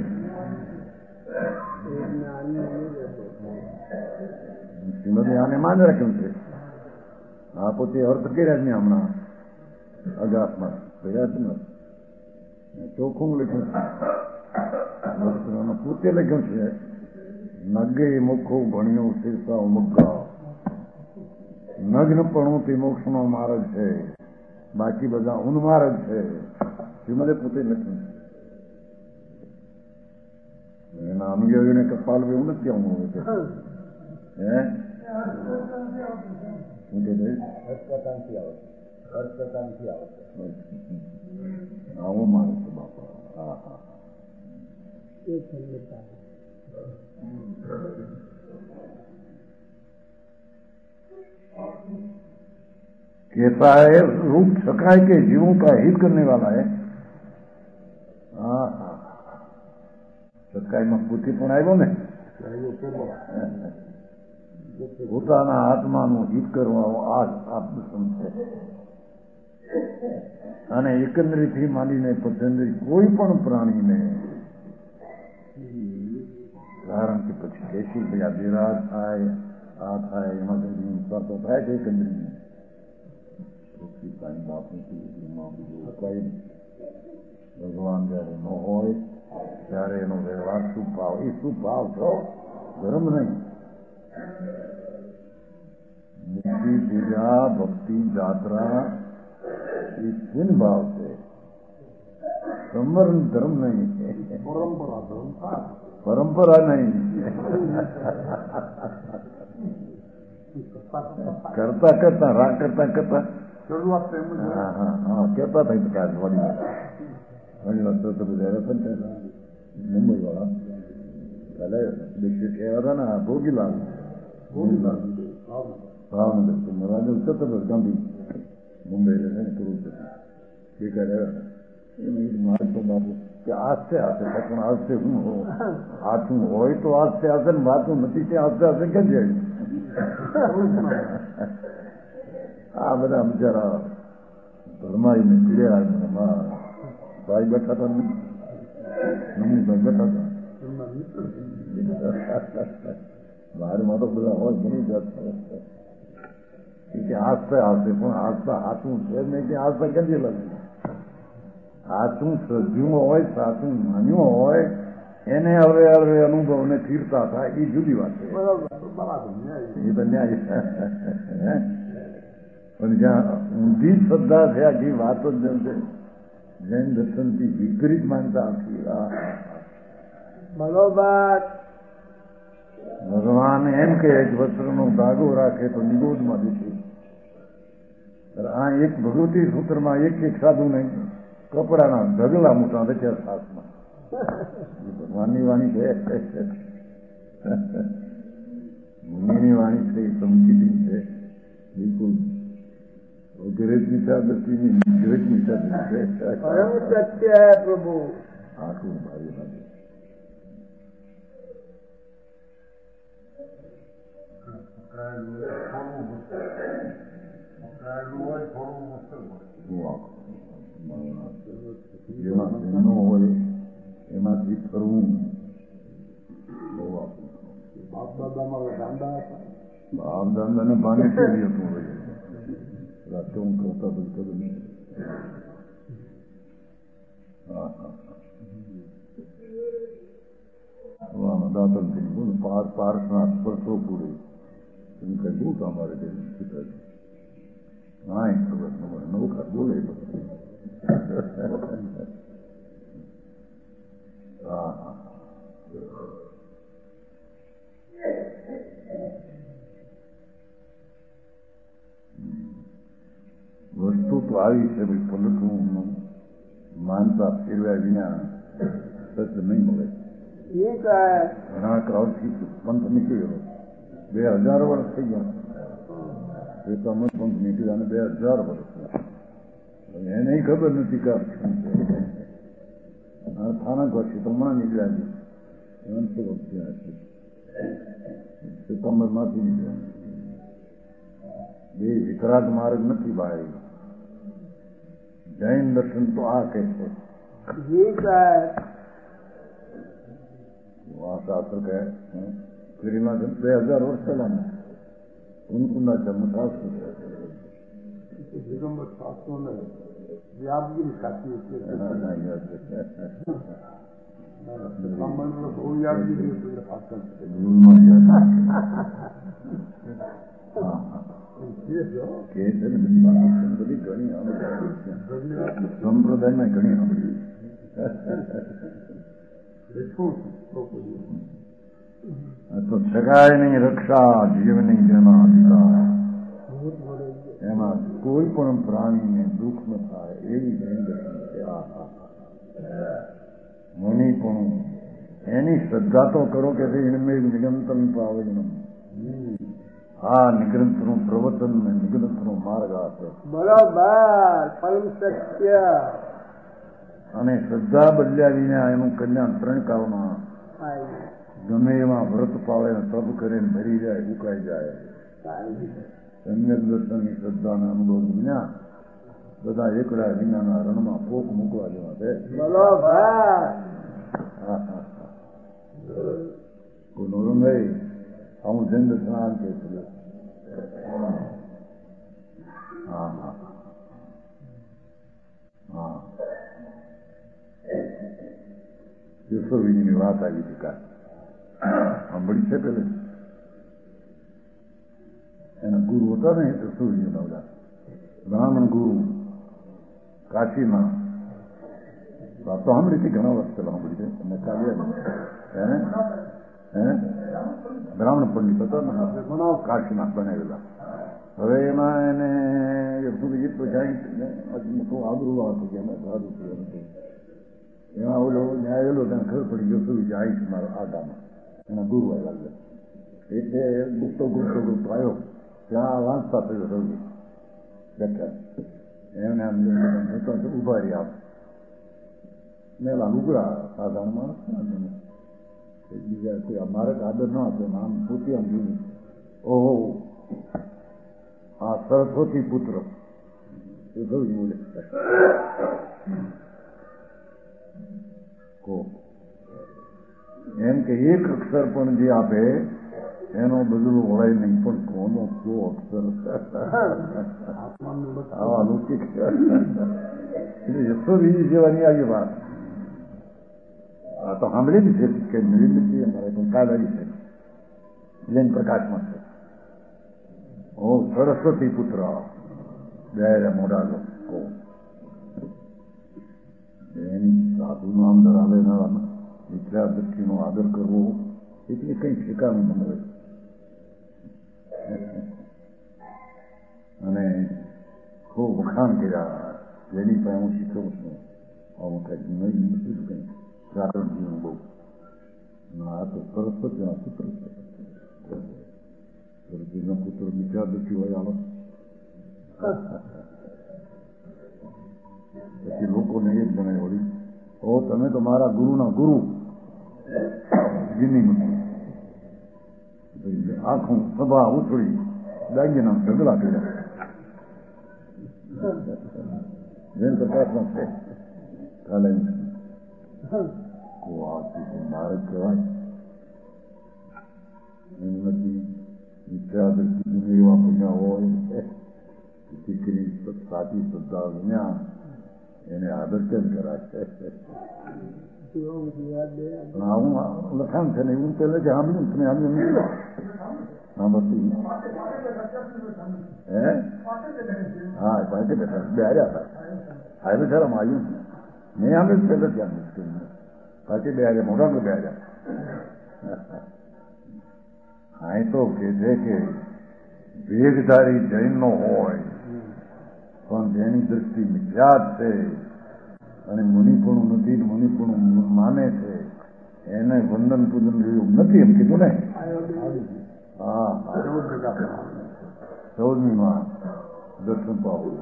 શ્રીમતી આને માન રાખ્યું છે। આ પોતે અર્થ કર્યા જ નહીં, હમણાં અગાસમાં પ્રયાસમાં ચોખ્ખું લખ્યું છે, પોતે લખ્યું છે નગે મુખો ભણ્યો શીર્ષા મુગ્ગા, નગ્નપણું તે મોક્ષનો માર્ગ છે, બાકી બધા ઉન્માર્ગ છે। શ્રીમદે પોતે લખ્યું છે। એના અનુયાયીઓને કપાલ એવું નથી આવું હોય છે હે શું કે હર્ષકથાથી આવે હર્ષકથાથી આવે આવું માનું છું બાપા। હા હા कैसा है रूप सकाय के जीवों का हित करने वाला है। हाँ हाँ સત્કાયમાં પૂછી પણ આવ્યો ને, પોતાના આત્માનું હિત કરવા આ આપદર્શન છે। અને એકંદરીથી માંડીને પતંદરી કોઈ પણ પ્રાણીને, કારણ કે પછી કહેશું ભાઈ આ વિરાટ થાય, આ થાય, એમાં કઈ હિંસા તો થાય છે એકંદરી બાપનું બીજું કઈ ભગવાન જયારે ન હોય ત્યારે એનો વ્યવહાર શું ભાવ, એ શું ભાવ છો ધર્મ નહીં। મુક્તિ પૂજા ભક્તિ જાત્રા એ ચિહ્ન ભાવ છે, સંવર્ણ ધર્મ નહીં, પરંપરા ધર્મ। પરંપરા નહીં, કરતા કરતા રાગ કરતા કરતા શરૂઆત હા હા હા કહેતા થાય કે ઘણી વાર ઘણી વાર તો બધા પણ મુંબઈ વાળા કાલે કહેવા હતા ને ભોગીલાલ ભોગીલાલ ભાવનગર રાજુ છત્રપતિ ગાંધી મુંબઈ રહે ને પૂરું થતું એ કરે મારે તો બાપુ કે આસ્તે આસ્તે પણ આસ્તે હું હાથું હોય તો આસ્તે આસ્તે ને વાતું નથી તે આસ્તે આસ્તે કેમ જાય આ બધા બિચારા ધર્માઈને પીડ્યા ભાઈ બેઠા હતા નમનીભાઈ બેઠા હતા બહારમાં તો બધા હોય ઘણી જાત કે આસ્તે આસ્તે પણ આસ્તા હાથું છે નહીં કે આસ્તા કેમ લાગે સાચું સજ્યું હોય સાચું માન્યું હોય એને હવે હવે અનુભવ ને સ્થિરતા થાય એ જુદી વાત છે એ તો ન્યાય પણ જ્યાં ઊંધી શ્રદ્ધા છે આખી વાત જ જેમ છે જૈન દર્શનથી વિપરીત માનતા હતી બરોબર ભગવાન એમ કે વસ્ત્રનો ધાગો રાખે તો નિરોધમાં દેખે આ એક ભગવતી સૂત્રમાં એક એક સાધુ નહીં કપડાના ઢગલા મોટા રચ્યા સાસમાં ભગવાનની વાણી છે મુનિની વાણી છે એ સમકીતી છે બિલકુલ ગ્રેટ મિસાદતીની ગ્રેટ મિસાદતી છે પરમ સત્ય હે પ્રભુ આટલું મારી લાગે જેમાં જન્મ હોય એમાંથી ફરવું બહુ આપું બાપ દાદામાં દાંડા હતા બાપ દાદાને પાણી કેવી હતું હોય રાત્રે હું કરતા બધું કરું નહીં હા હા દાદા બોલ પાર પાર્કના સ્પર્શો પૂરે એમ કઈ બહુ અમારે પિતાજી હા એક ખબર ખબર નવખા બોલે હા હા વસ્તુ તો આવી છે ભાઈ પલટવું માનતા ફેરવ્યા વિના સત્ય નહીં મળે ઘણા ક્રાઉડથી પંથ નીકળ્યો બે હજાર વર્ષ થઈ ગયા એ તો અમર પંથ નીકળ્યા અને બે હજાર વર્ષ એને ખબર નથી કે સ્થાનક વર્ષી તો હમણાં નીકળ્યા છે એમ તો થયા છે સિતમ્બર માંથી નીકળ્યા એ વિતરાગ માર્ગ નથી ભાઈ જૈન દર્શન તો આ કહે છે આ શાસ્ત્ર કહે ફેરીમાં બે હજાર વર્ષ પહેલાના ઉનકુંડા જન્મ શાસ્ત્ર દિગંબર શાસ્ત્રો ને વ્યાપગીરી સાચી છે બહુ યાદગીરી કે છે ને બધી ઘણી સંપ્રદાયમાં ઘણી સાંભળી તો સગાય નહીં રક્ષા જીવની જેના અધિકાર એમાં કોઈ પણ પ્રાણીને દુઃખ ન થાય એવી જૈન દર્શન છે આ મુનિ પણ એની શ્રદ્ધા તો કરો કે નિગંતર પાવનમ આ નિગ્રંથનું પ્રવચન ને નિગ્રંથનો માર્ગ આ છે બરાબર પરમ સત્ય અને શ્રદ્ધા બદલ્યા વિના એનું કલ્યાણ ત્રણ કાળમાં ગમે એમાં વ્રત પાવે તપ કરીને ભરી જાય ઉકાઈ જાય સમ્યક દર્શનની શ્રદ્ધાના અનુભવ વિના બધા એકડા વિનાના રણમાં પોક મૂકવા જેવા છે બરાબર હા હા નોરંભાઈ હું જૈન દર્શન આમ કે હા હા હા કેશવજીની વાત આવી હતી કાલ સાંભળી છે પેલે એના ગુરુ હતા ને કેશવજીના બધા બ્રાહ્મણ ગુરુ કાશીમાં વાત તો સાંભળી હતી ઘણા વર્ષ પહેલા સાંભળી છે અને કાલે હે બ્રાહ્મણ પંડિત હતો ને મનાવ કાશીમાં બનાવેલા. હવે એમાં એને એટલું જાય મોટું આબરું હતું કે એમાં સારું થયું નથી. એમાં ઓલો ન્યાયેલો તેને ખબર પડી ગયો શું જાય છે મારા આગામાં એના ગુરુ આવ્યા એટલે ગુપ્તો ગુપ્તો ગુપ્તો આવ્યો ત્યાં વાંચતા થયો રવિ બેઠા એમને આમ ઉભા રહ્યા મેલા લુગડા સાધારણ માણસ બીજા કોઈ અમારે આદર ન હતો આમ પોતે આમ જોયું ઓહો આ સરસ્વતી પુત્ર એ થયું બોલે એમ કે એક અક્ષર પણ જે આપે એનો બદલો વળાય નહીં, પણ કોનો કયો અક્ષર આવા લૌકિક એટલે જસો બીજી સેવાની આવી વાત આ તો સાંભળેલી છે કે નરેન્દ્રજી અમારે પણ કાલ આવી છે જૈન પ્રકાશમાં છે. ઓ સરસ્વતી પુત્ર બે મોડા લોકો એની સાધુનું આમ ધરાવે મિત્રા દ્રષ્ટિનો આદર કરવો એટલે કંઈ ઠેકાણું ન મળે. અને ખૂબ વખાણ કર્યા જેની પાસે હું શીખવું છું આવું કંઈક નહીં નથી કંઈ કારણ જીવન બહુ આ તો સરસ્વતીના પુત્ર છે. સરસ્વતીનો પુત્ર મિત્રા દ્રષ્ટિ હોય આવો પછી લોકોને એ જ ગણે વળી ઓ તમે તો મારા ગુરુના ગુરુ જીની આખું સભા ઉછળી દાંગીના ઢગલા કર્યા જૈન પ્રકાશમાં છે કાલે મારે કહેવાય એમનાથી મિત્રા દ્રષ્ટિ એવા પૈસા હોય દીકરી સાચી શ્રદ્ધા વિના એને આદર કેમ કરાય. આવું લખાણ છે ને એવું પેલે જે સાંભળ્યું તમે સાંભળ્યું હા બધું હે હા પાછી બેઠા બે હાર્યા હતા હા બેઠામાં આવ્યું મેં સાંભળ્યું પેલે ત્યાં પાછી બે હાર્યા મોટા બે હાર્યા. હા એ તો કે છે કે વેગધારી જૈન નો હોય પણ જેની દ્રષ્ટિ મિથ્યા છે અને મુનિપણું નથી મુનિપણું માને છે એને વંદન પૂજન જેવું નથી એમ કીધું ને. હા ચૌદમી માં દર્શન પાવું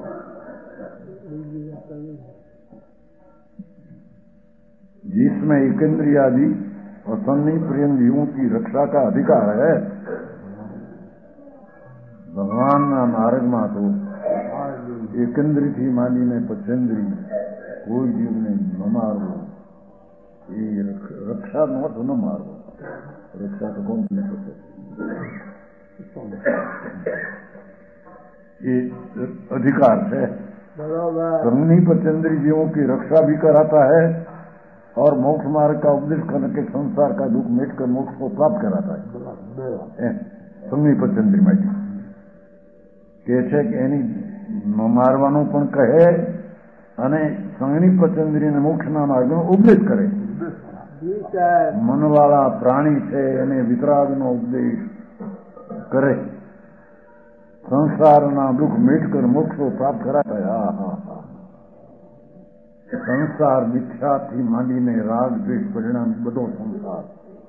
जिसमें एकेंद्रियादि और सन्नी प्रेम जीवों की रक्षा का अधिकार है. भगवान ना मार्ग में तो एकेंद्री थी मानीने पचेंद्री કોઈ જીવને ન મારવો એ રક્ષા નો તો ન મારવો રક્ષા તો કોણ ને કરશે એ अधिकार है. संगनी पचेंद्री जीवों की रक्षा भी कराता है और मोक्ष मार्ग का उपदेश करने के संसार का दुख मिट कर मोक्ष को प्राप्त कराता है. संगनी पचेंद्री में કે છે કે એની મારવાનું પણ કહે અને સંગની પચેન્દ્રીને મોક્ષના માર્ગનો ઉપદેશ કરે. મનવાળા પ્રાણી છે એને વિતરાગનો ઉપદેશ કરે. સંસારના દુઃખ મીટ કર મોક્ષો પ્રાપ્ત કરાય. હા હા હા સંસાર મિથ્યાથી માંડીને રાગ દ્વેષ પરિણામ બધો સંસાર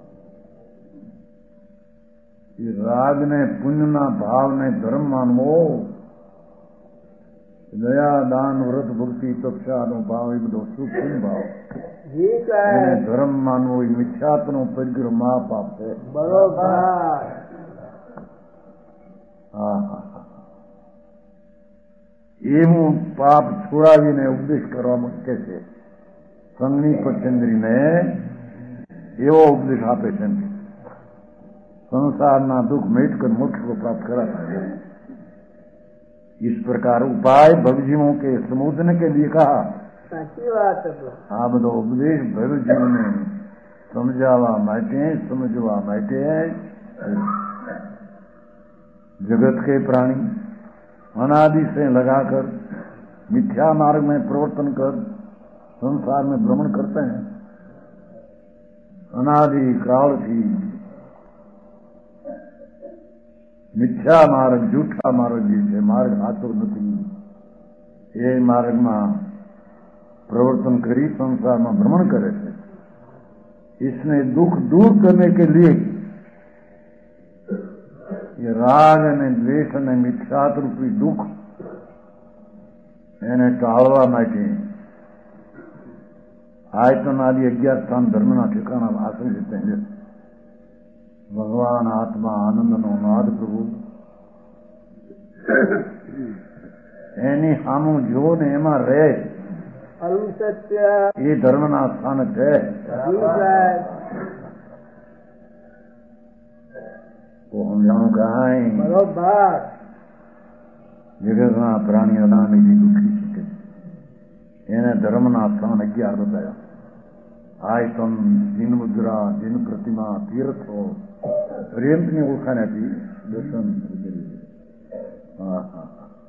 એ રાગને પુણ્યના ભાવને ધર્મ માનવો દયા દાન વ્રત ભક્તિ તપસ્યાનો ભાવ એ બધો સૂક્ષ્મ ભાવ ધર્મ માનવો એ મિથ્યાત્વનો પરિગ્રહ મહાપાપ છે. બરોબર. હા હા એવું પાપ છોડાવીને ઉપદેશ કરવા મૂકે છે. સંગની પચેન્દ્રીને એવો ઉપદેશ આપે છે संसारना दुख मिट कर मोक्ष को प्राप्त कराता है. इस प्रकार उपाय भवजीवों के समोधन के लिए कहा. સાચી વાત. આ બધો ઉપદેશ ભવજીવને સમજાવવા માટે સમજવા માટે जगत के प्राणी अनादि से लगाकर मिथ्या मार्ग में प्रवर्तन कर संसार में भ्रमण करते हैं. અનાદિ કાળથી મિથ્યા માર્ગ, જૂઠા માર્ગ જે છે, માર્ગ સાચો નથી, એ માર્ગમાં प्रवर्तन करी संसार में भ्रमण करे थे। इसने दुख दूर करने के लिए ये राग ने द्वेष ने मिथ्यात रूपी दुख એને ટાળવા માટે આયતન આદિ અગિયાર સ્થાન ધર્મના ઠેકાણા આશ્રિત છે. ભગવાન આત્મા આનંદનો નાદ પ્રભુ એની સામું જો ને એમાં રહે એ ધર્મના સ્થાન છે. તો સમજાણું કાંઈ બરોબર જગતના પ્રાણી અનામિથી દુઃખી છે એને ધર્મના સ્થાન અગિયાર બતાવ્યા. આયતન, જીન મુદ્રા, જીન પ્રતિમા, તીર્થો, પર્યંતની ઓળખાણ હતી. દર્શન હા હા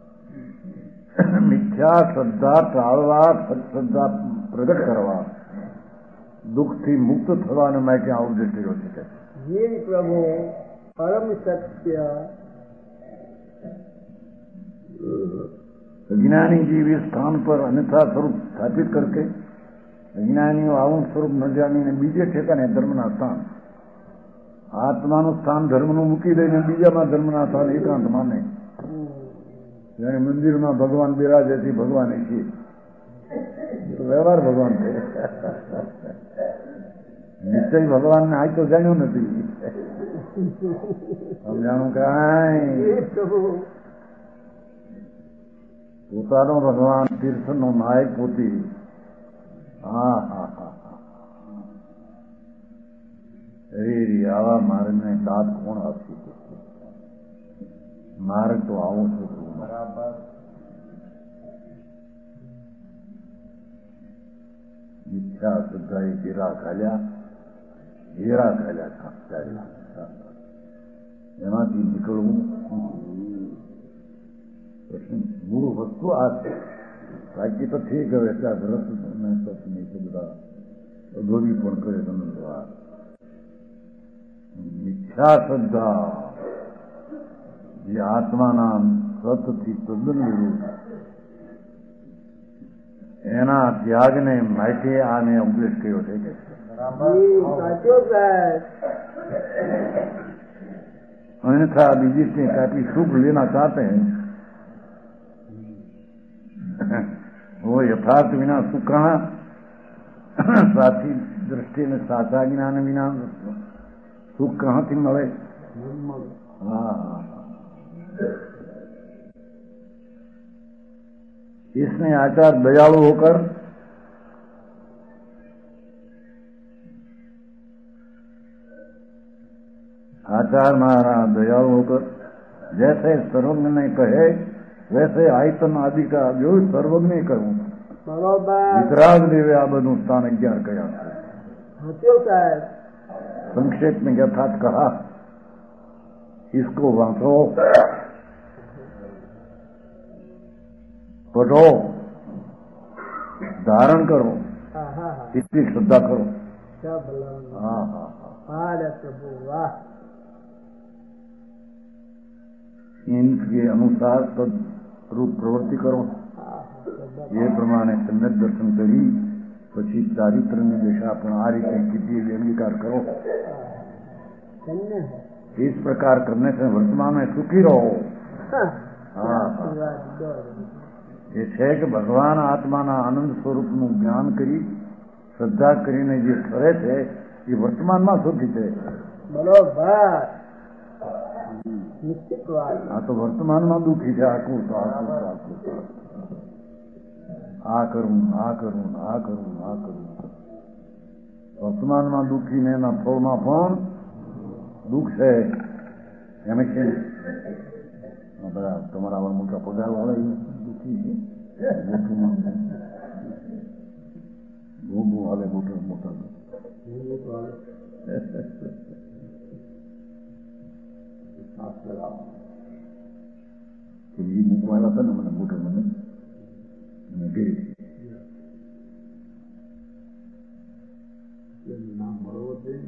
મિથ્યા શ્રદ્ધા ટાળવા, સત્શ્રદ્ધા પ્રગટ કરવા, દુઃખથી મુક્ત થવાને માટે આ ઉપદેશ કર્યો છે. જીન પ્રભુ પરમ સત્ય अज्ञानी जीव इस स्थान पर अन्यथा स्वरूप स्थापित करके अज्ञानियों आવું સ્વરૂપ ન જાણીને બીજે ઠેકાને ધર્મના સ્થાન, આત્માનું સ્થાન ધર્મનું મૂકી દઈને બીજામાં ધર્મના સ્થાન એકાંત માને. જાણે મંદિરમાં ભગવાન બિરાજે છે, ભગવાન છીએ તો વ્યવહાર ભગવાન છે. નિશ્ચય ભગવાનને આજ તો જાણ્યું નથી. સમજાણું કાંઈ પોતાનો ભગવાન તીર્થનો નાયક પોતી. હા હા હા હા રે આવા માર્ગને દાદ કોણ આપી શકે? માર્ગ તો આવો છે બરાબર. ઈચ્છા શ્રદ્ધા એ હીરા ઘાલ્યા, હીરા ઘાલ્યા એમાંથી નીકળવું. મૂળ વસ્તુ આ છે. બાકી તો ઠીક હવે એટલા ભરત નહીં તો બધા અધોરી પણ કરે સમજવા. મિથ્યા શ્રદ્ધા જે આત્માના સતથી તદ્દન વિરુદ્ધ, એના ત્યાગને માટે આને ઉપદેશ કર્યો છે કે अन्यथा बीजी से काफी सुख लेना चाहते हैं वो यथार्थ बिना सुख कहाँ, साथी दृष्टि में साचा ज्ञान बिना सुख कहाँ थी મળે? हाँ, इसने आचार दयालु होकर आचार महारा दयालु होकर जैसे सर्वज्ञ ने कहे वैसे आयतन आदि का जो सर्वज्ञ करूं वितराग देवे आ बधु स्थान अज्ञार कया. संक्षेप में यथार्थ कहा. इसको वांचो, पढ़ो, धारण करो, इसकी श्रद्धा करो. हाँ हाँ हाँ इनके अनुसार तद्रूप प्रवृत्ति करो. ये प्रमाणे सम्यक दर्शन કરી પછી ચારિત્રની દિશા પણ આ રીતે કીધી અંગીકાર કરો. इस प्रकार करने से वर्तमान में सुखी रहो. हाँ ये છે કે ભગવાન આત્માના આનંદ સ્વરૂપનું જ્ઞાન કરી શ્રદ્ધા કરીને જે કરે છે એ વર્તમાનમાં સુખી છે. બરોબર. આ તો વર્તમાનમાં દુઃખી છે. આકું તો આકું તો આકું આ કરું આ કરું આ કરું આ કરું વર્તમાનમાં દુઃખી ને એના ફળમાં પણ દુઃખ છે. એમ કે બધા તમારા આવા મોટા પગાર વાળા દુઃખી છે. બહુ બહુ હાલે મોટા મોટા મૂકવાના હતા ને મને મોટો મને નામ મળવો છે.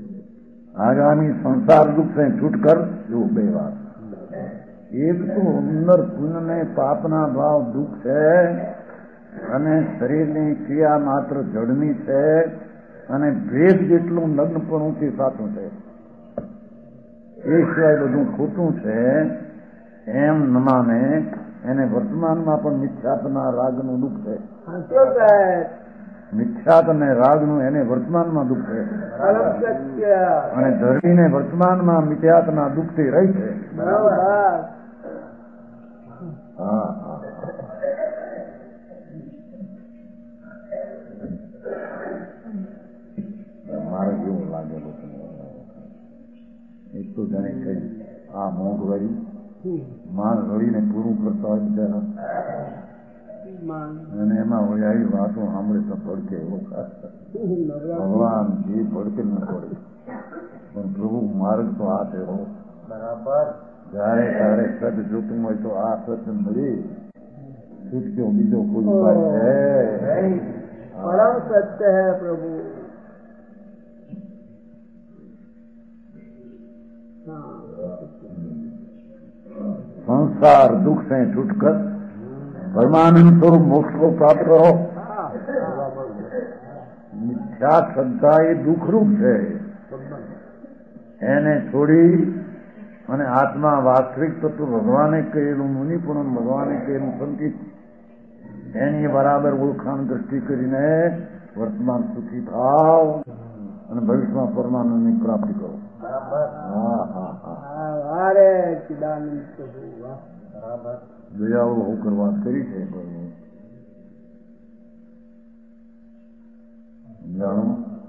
आगामी संसार दुख से छूटकर जो बेवास एक तो अंदर पुण्य ने पापना भाव दुख है અને શરીરની ક્રિયા માત્ર જડની છે અને ભેદ જેટલું નગ્નપણુંથી સાચું છે એ સિવાય બધું ખોટું છે એમ ન માને એને વર્તમાનમાં પણ મિથ્યાત્વના રાગનું દુઃખ છે મિથ્યાત અને રાગનું એને વર્તમાનમાં દુઃખ છે અને ધર્મીને વર્તમાનમાં મિથ્યાતના દુઃખથી રહી છે. હા હા મારે જેવું લાગેલું એક તો જાણે કઈ આ મોંઘવારી માન રડીને પૂરું કરતા હોય બિચારા અને એમાં હોય આવી વાતો સાંભળે તો પડકે એવો ભગવાન જે પડકે ન પડે પણ પ્રભુ માર્ગ તો આ એવો બરાબર જયારે ત્યારે સત જોતું હોય તો આ સત મળી છૂટક્યો બીજો કોઈ ઉપાય છે પરમ સત્ય હૈ પ્રભુ. संसार दुख से छूटकर परमानंद स्वरूप मोक्ष को प्राप्त करो. मिथ्या श्रद्धा એ દુઃખરૂપ છે એને છોડી અને આત્મા વાસ્તવિક તત્વ ભગવાને કહેલું મુનિપુણ ભગવાને કહેલું સંકિત એની બરાબર ઓળખાણ દ્રષ્ટિ કરીને વર્તમાન સુખી થાવ અને ભવિષ્યમાં પરમાનંદની પ્રાપ્તિ કરો. હા હા હા દયાળુ હોકર વાત કરી છે જાણો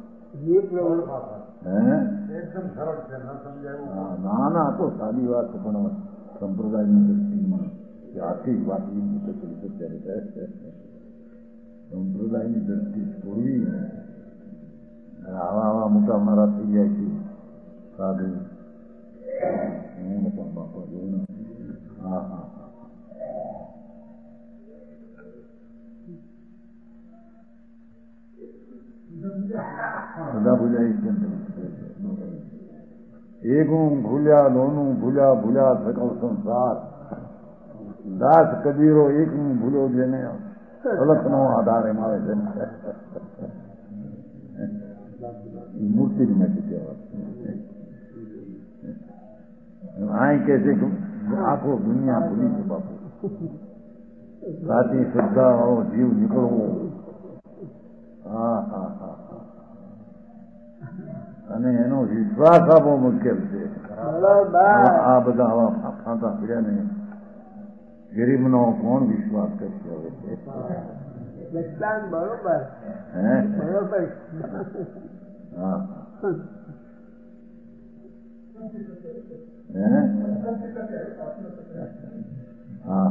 ના ના તો સાદી વાત છે પણ સંપ્રદાયની દ્રષ્ટિમાં આથી વાત સંપ્રદાયની દ્રષ્ટિ છોડી આવા આવા મોટા મારા થઈ જાય છે સાધુ હું પણ બાપા જોયું. હા હા બધા ભૂલ્યા કેમ એક હું ભૂલ્યા દોનું ભૂલ્યા ભૂલ્યા સકલ સંસાર દાસ કબીરો એક હું ભૂલ્યો જેને અલખનો આધારે મારે છે મૂર્તિ જ નથી કહેવાય. આ કે છે કે આખો દુનિયા ભૂલી છે બાપુ. સાચી શ્રદ્ધા વાળો જીવ નીકળવો. હા હા હા અને એનો વિશ્વાસ આપવો મુશ્કેલ છે. આ બધા આવા ફાંતા પીડ્યા ને ગરીબનો કોણ વિશ્વાસ કરશે હવે છે. બરોબર હે બરોબર હા હે હા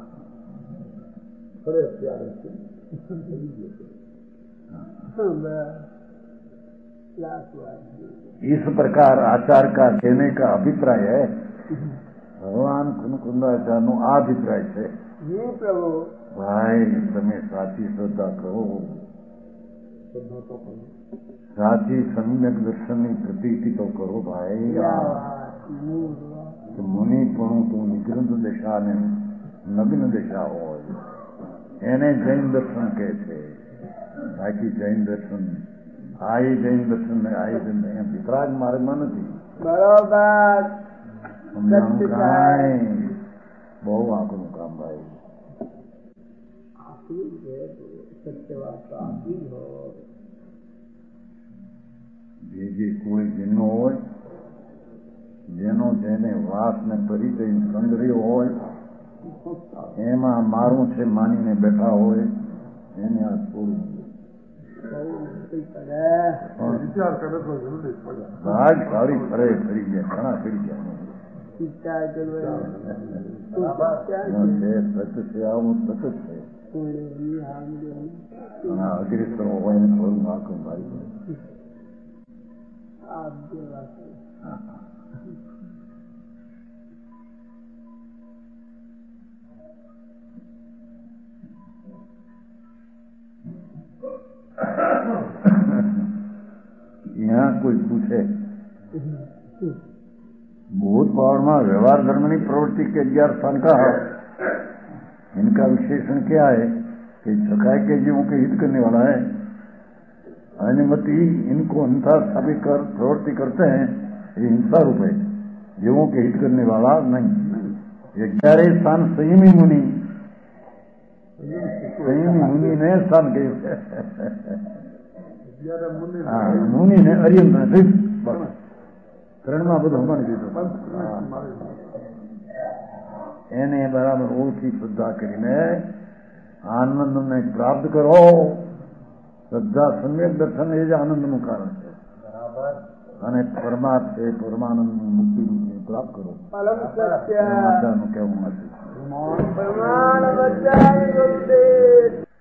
इस प्रकार आचार का कहने का अभिप्राय है भगवान कुंदाचार्य નો આ અભિપ્રાય છે. ભાઈ તમે સાચી શ્રદ્ધા કરો, સાચી સમ્યક દર્શનની પ્રતીતિ તો કરો ભાઈ. મુનિ પણ તો નિગ્રંથ દશા ને નગ્ન દશા હોય એને જૈન દર્શન કહે છે. બાકી જૈન દર્શન આ જૈન દર્શન ને આ જૈન વિતરાગ માર્ગમાં નથી. બરોબર કાંઈ બહુ આંખનું કામ ભાઈ. જે જે કોઈ જેનો હોય જેનો જેને વાસ ને પરિચય સંગ્રહ હોય એમાં મારું છે માનીને બેઠા હોય એને આ છોડવું. વિચાર કરે તો રાજ સારી ફરે ફરી ગયા ઘણા ફરી ગયા. સત છે આવું સતત છે. અગ્રેસર હોય ને થોડું આખું મારી પડે. यहाँ कोई पूछे ભૂતભાવમાં વ્યવહાર ધર્મની પ્રવૃત્તિ के अग्यार स्थान का है। इनका विशेषण क्या है कि सखाय के जीवों के हित करने वाला है। अनुमति इनको हिंसा स्थापित कर प्रवृत्ति करते हैं, ये हिंसा रूप है, जीवों के हित करने वाला नहीं। ग्यारह स्थान संयमी मुनि, संयमी मुनि ने स्थान के मुनि ने अरियंत ने ત્રણમાં બધું હમણાં દીધું એને બરાબર ઓછી શ્રદ્ધા કરીને આનંદને પ્રાપ્ત કરો। શ્રદ્ધા સમ્યક દર્શન એ જ આનંદનું કારણ છે અને પરમાર્થ છે પરમાનંદની મુક્તિ પ્રાપ્ત કરો। માતાનું કહેવું નથી।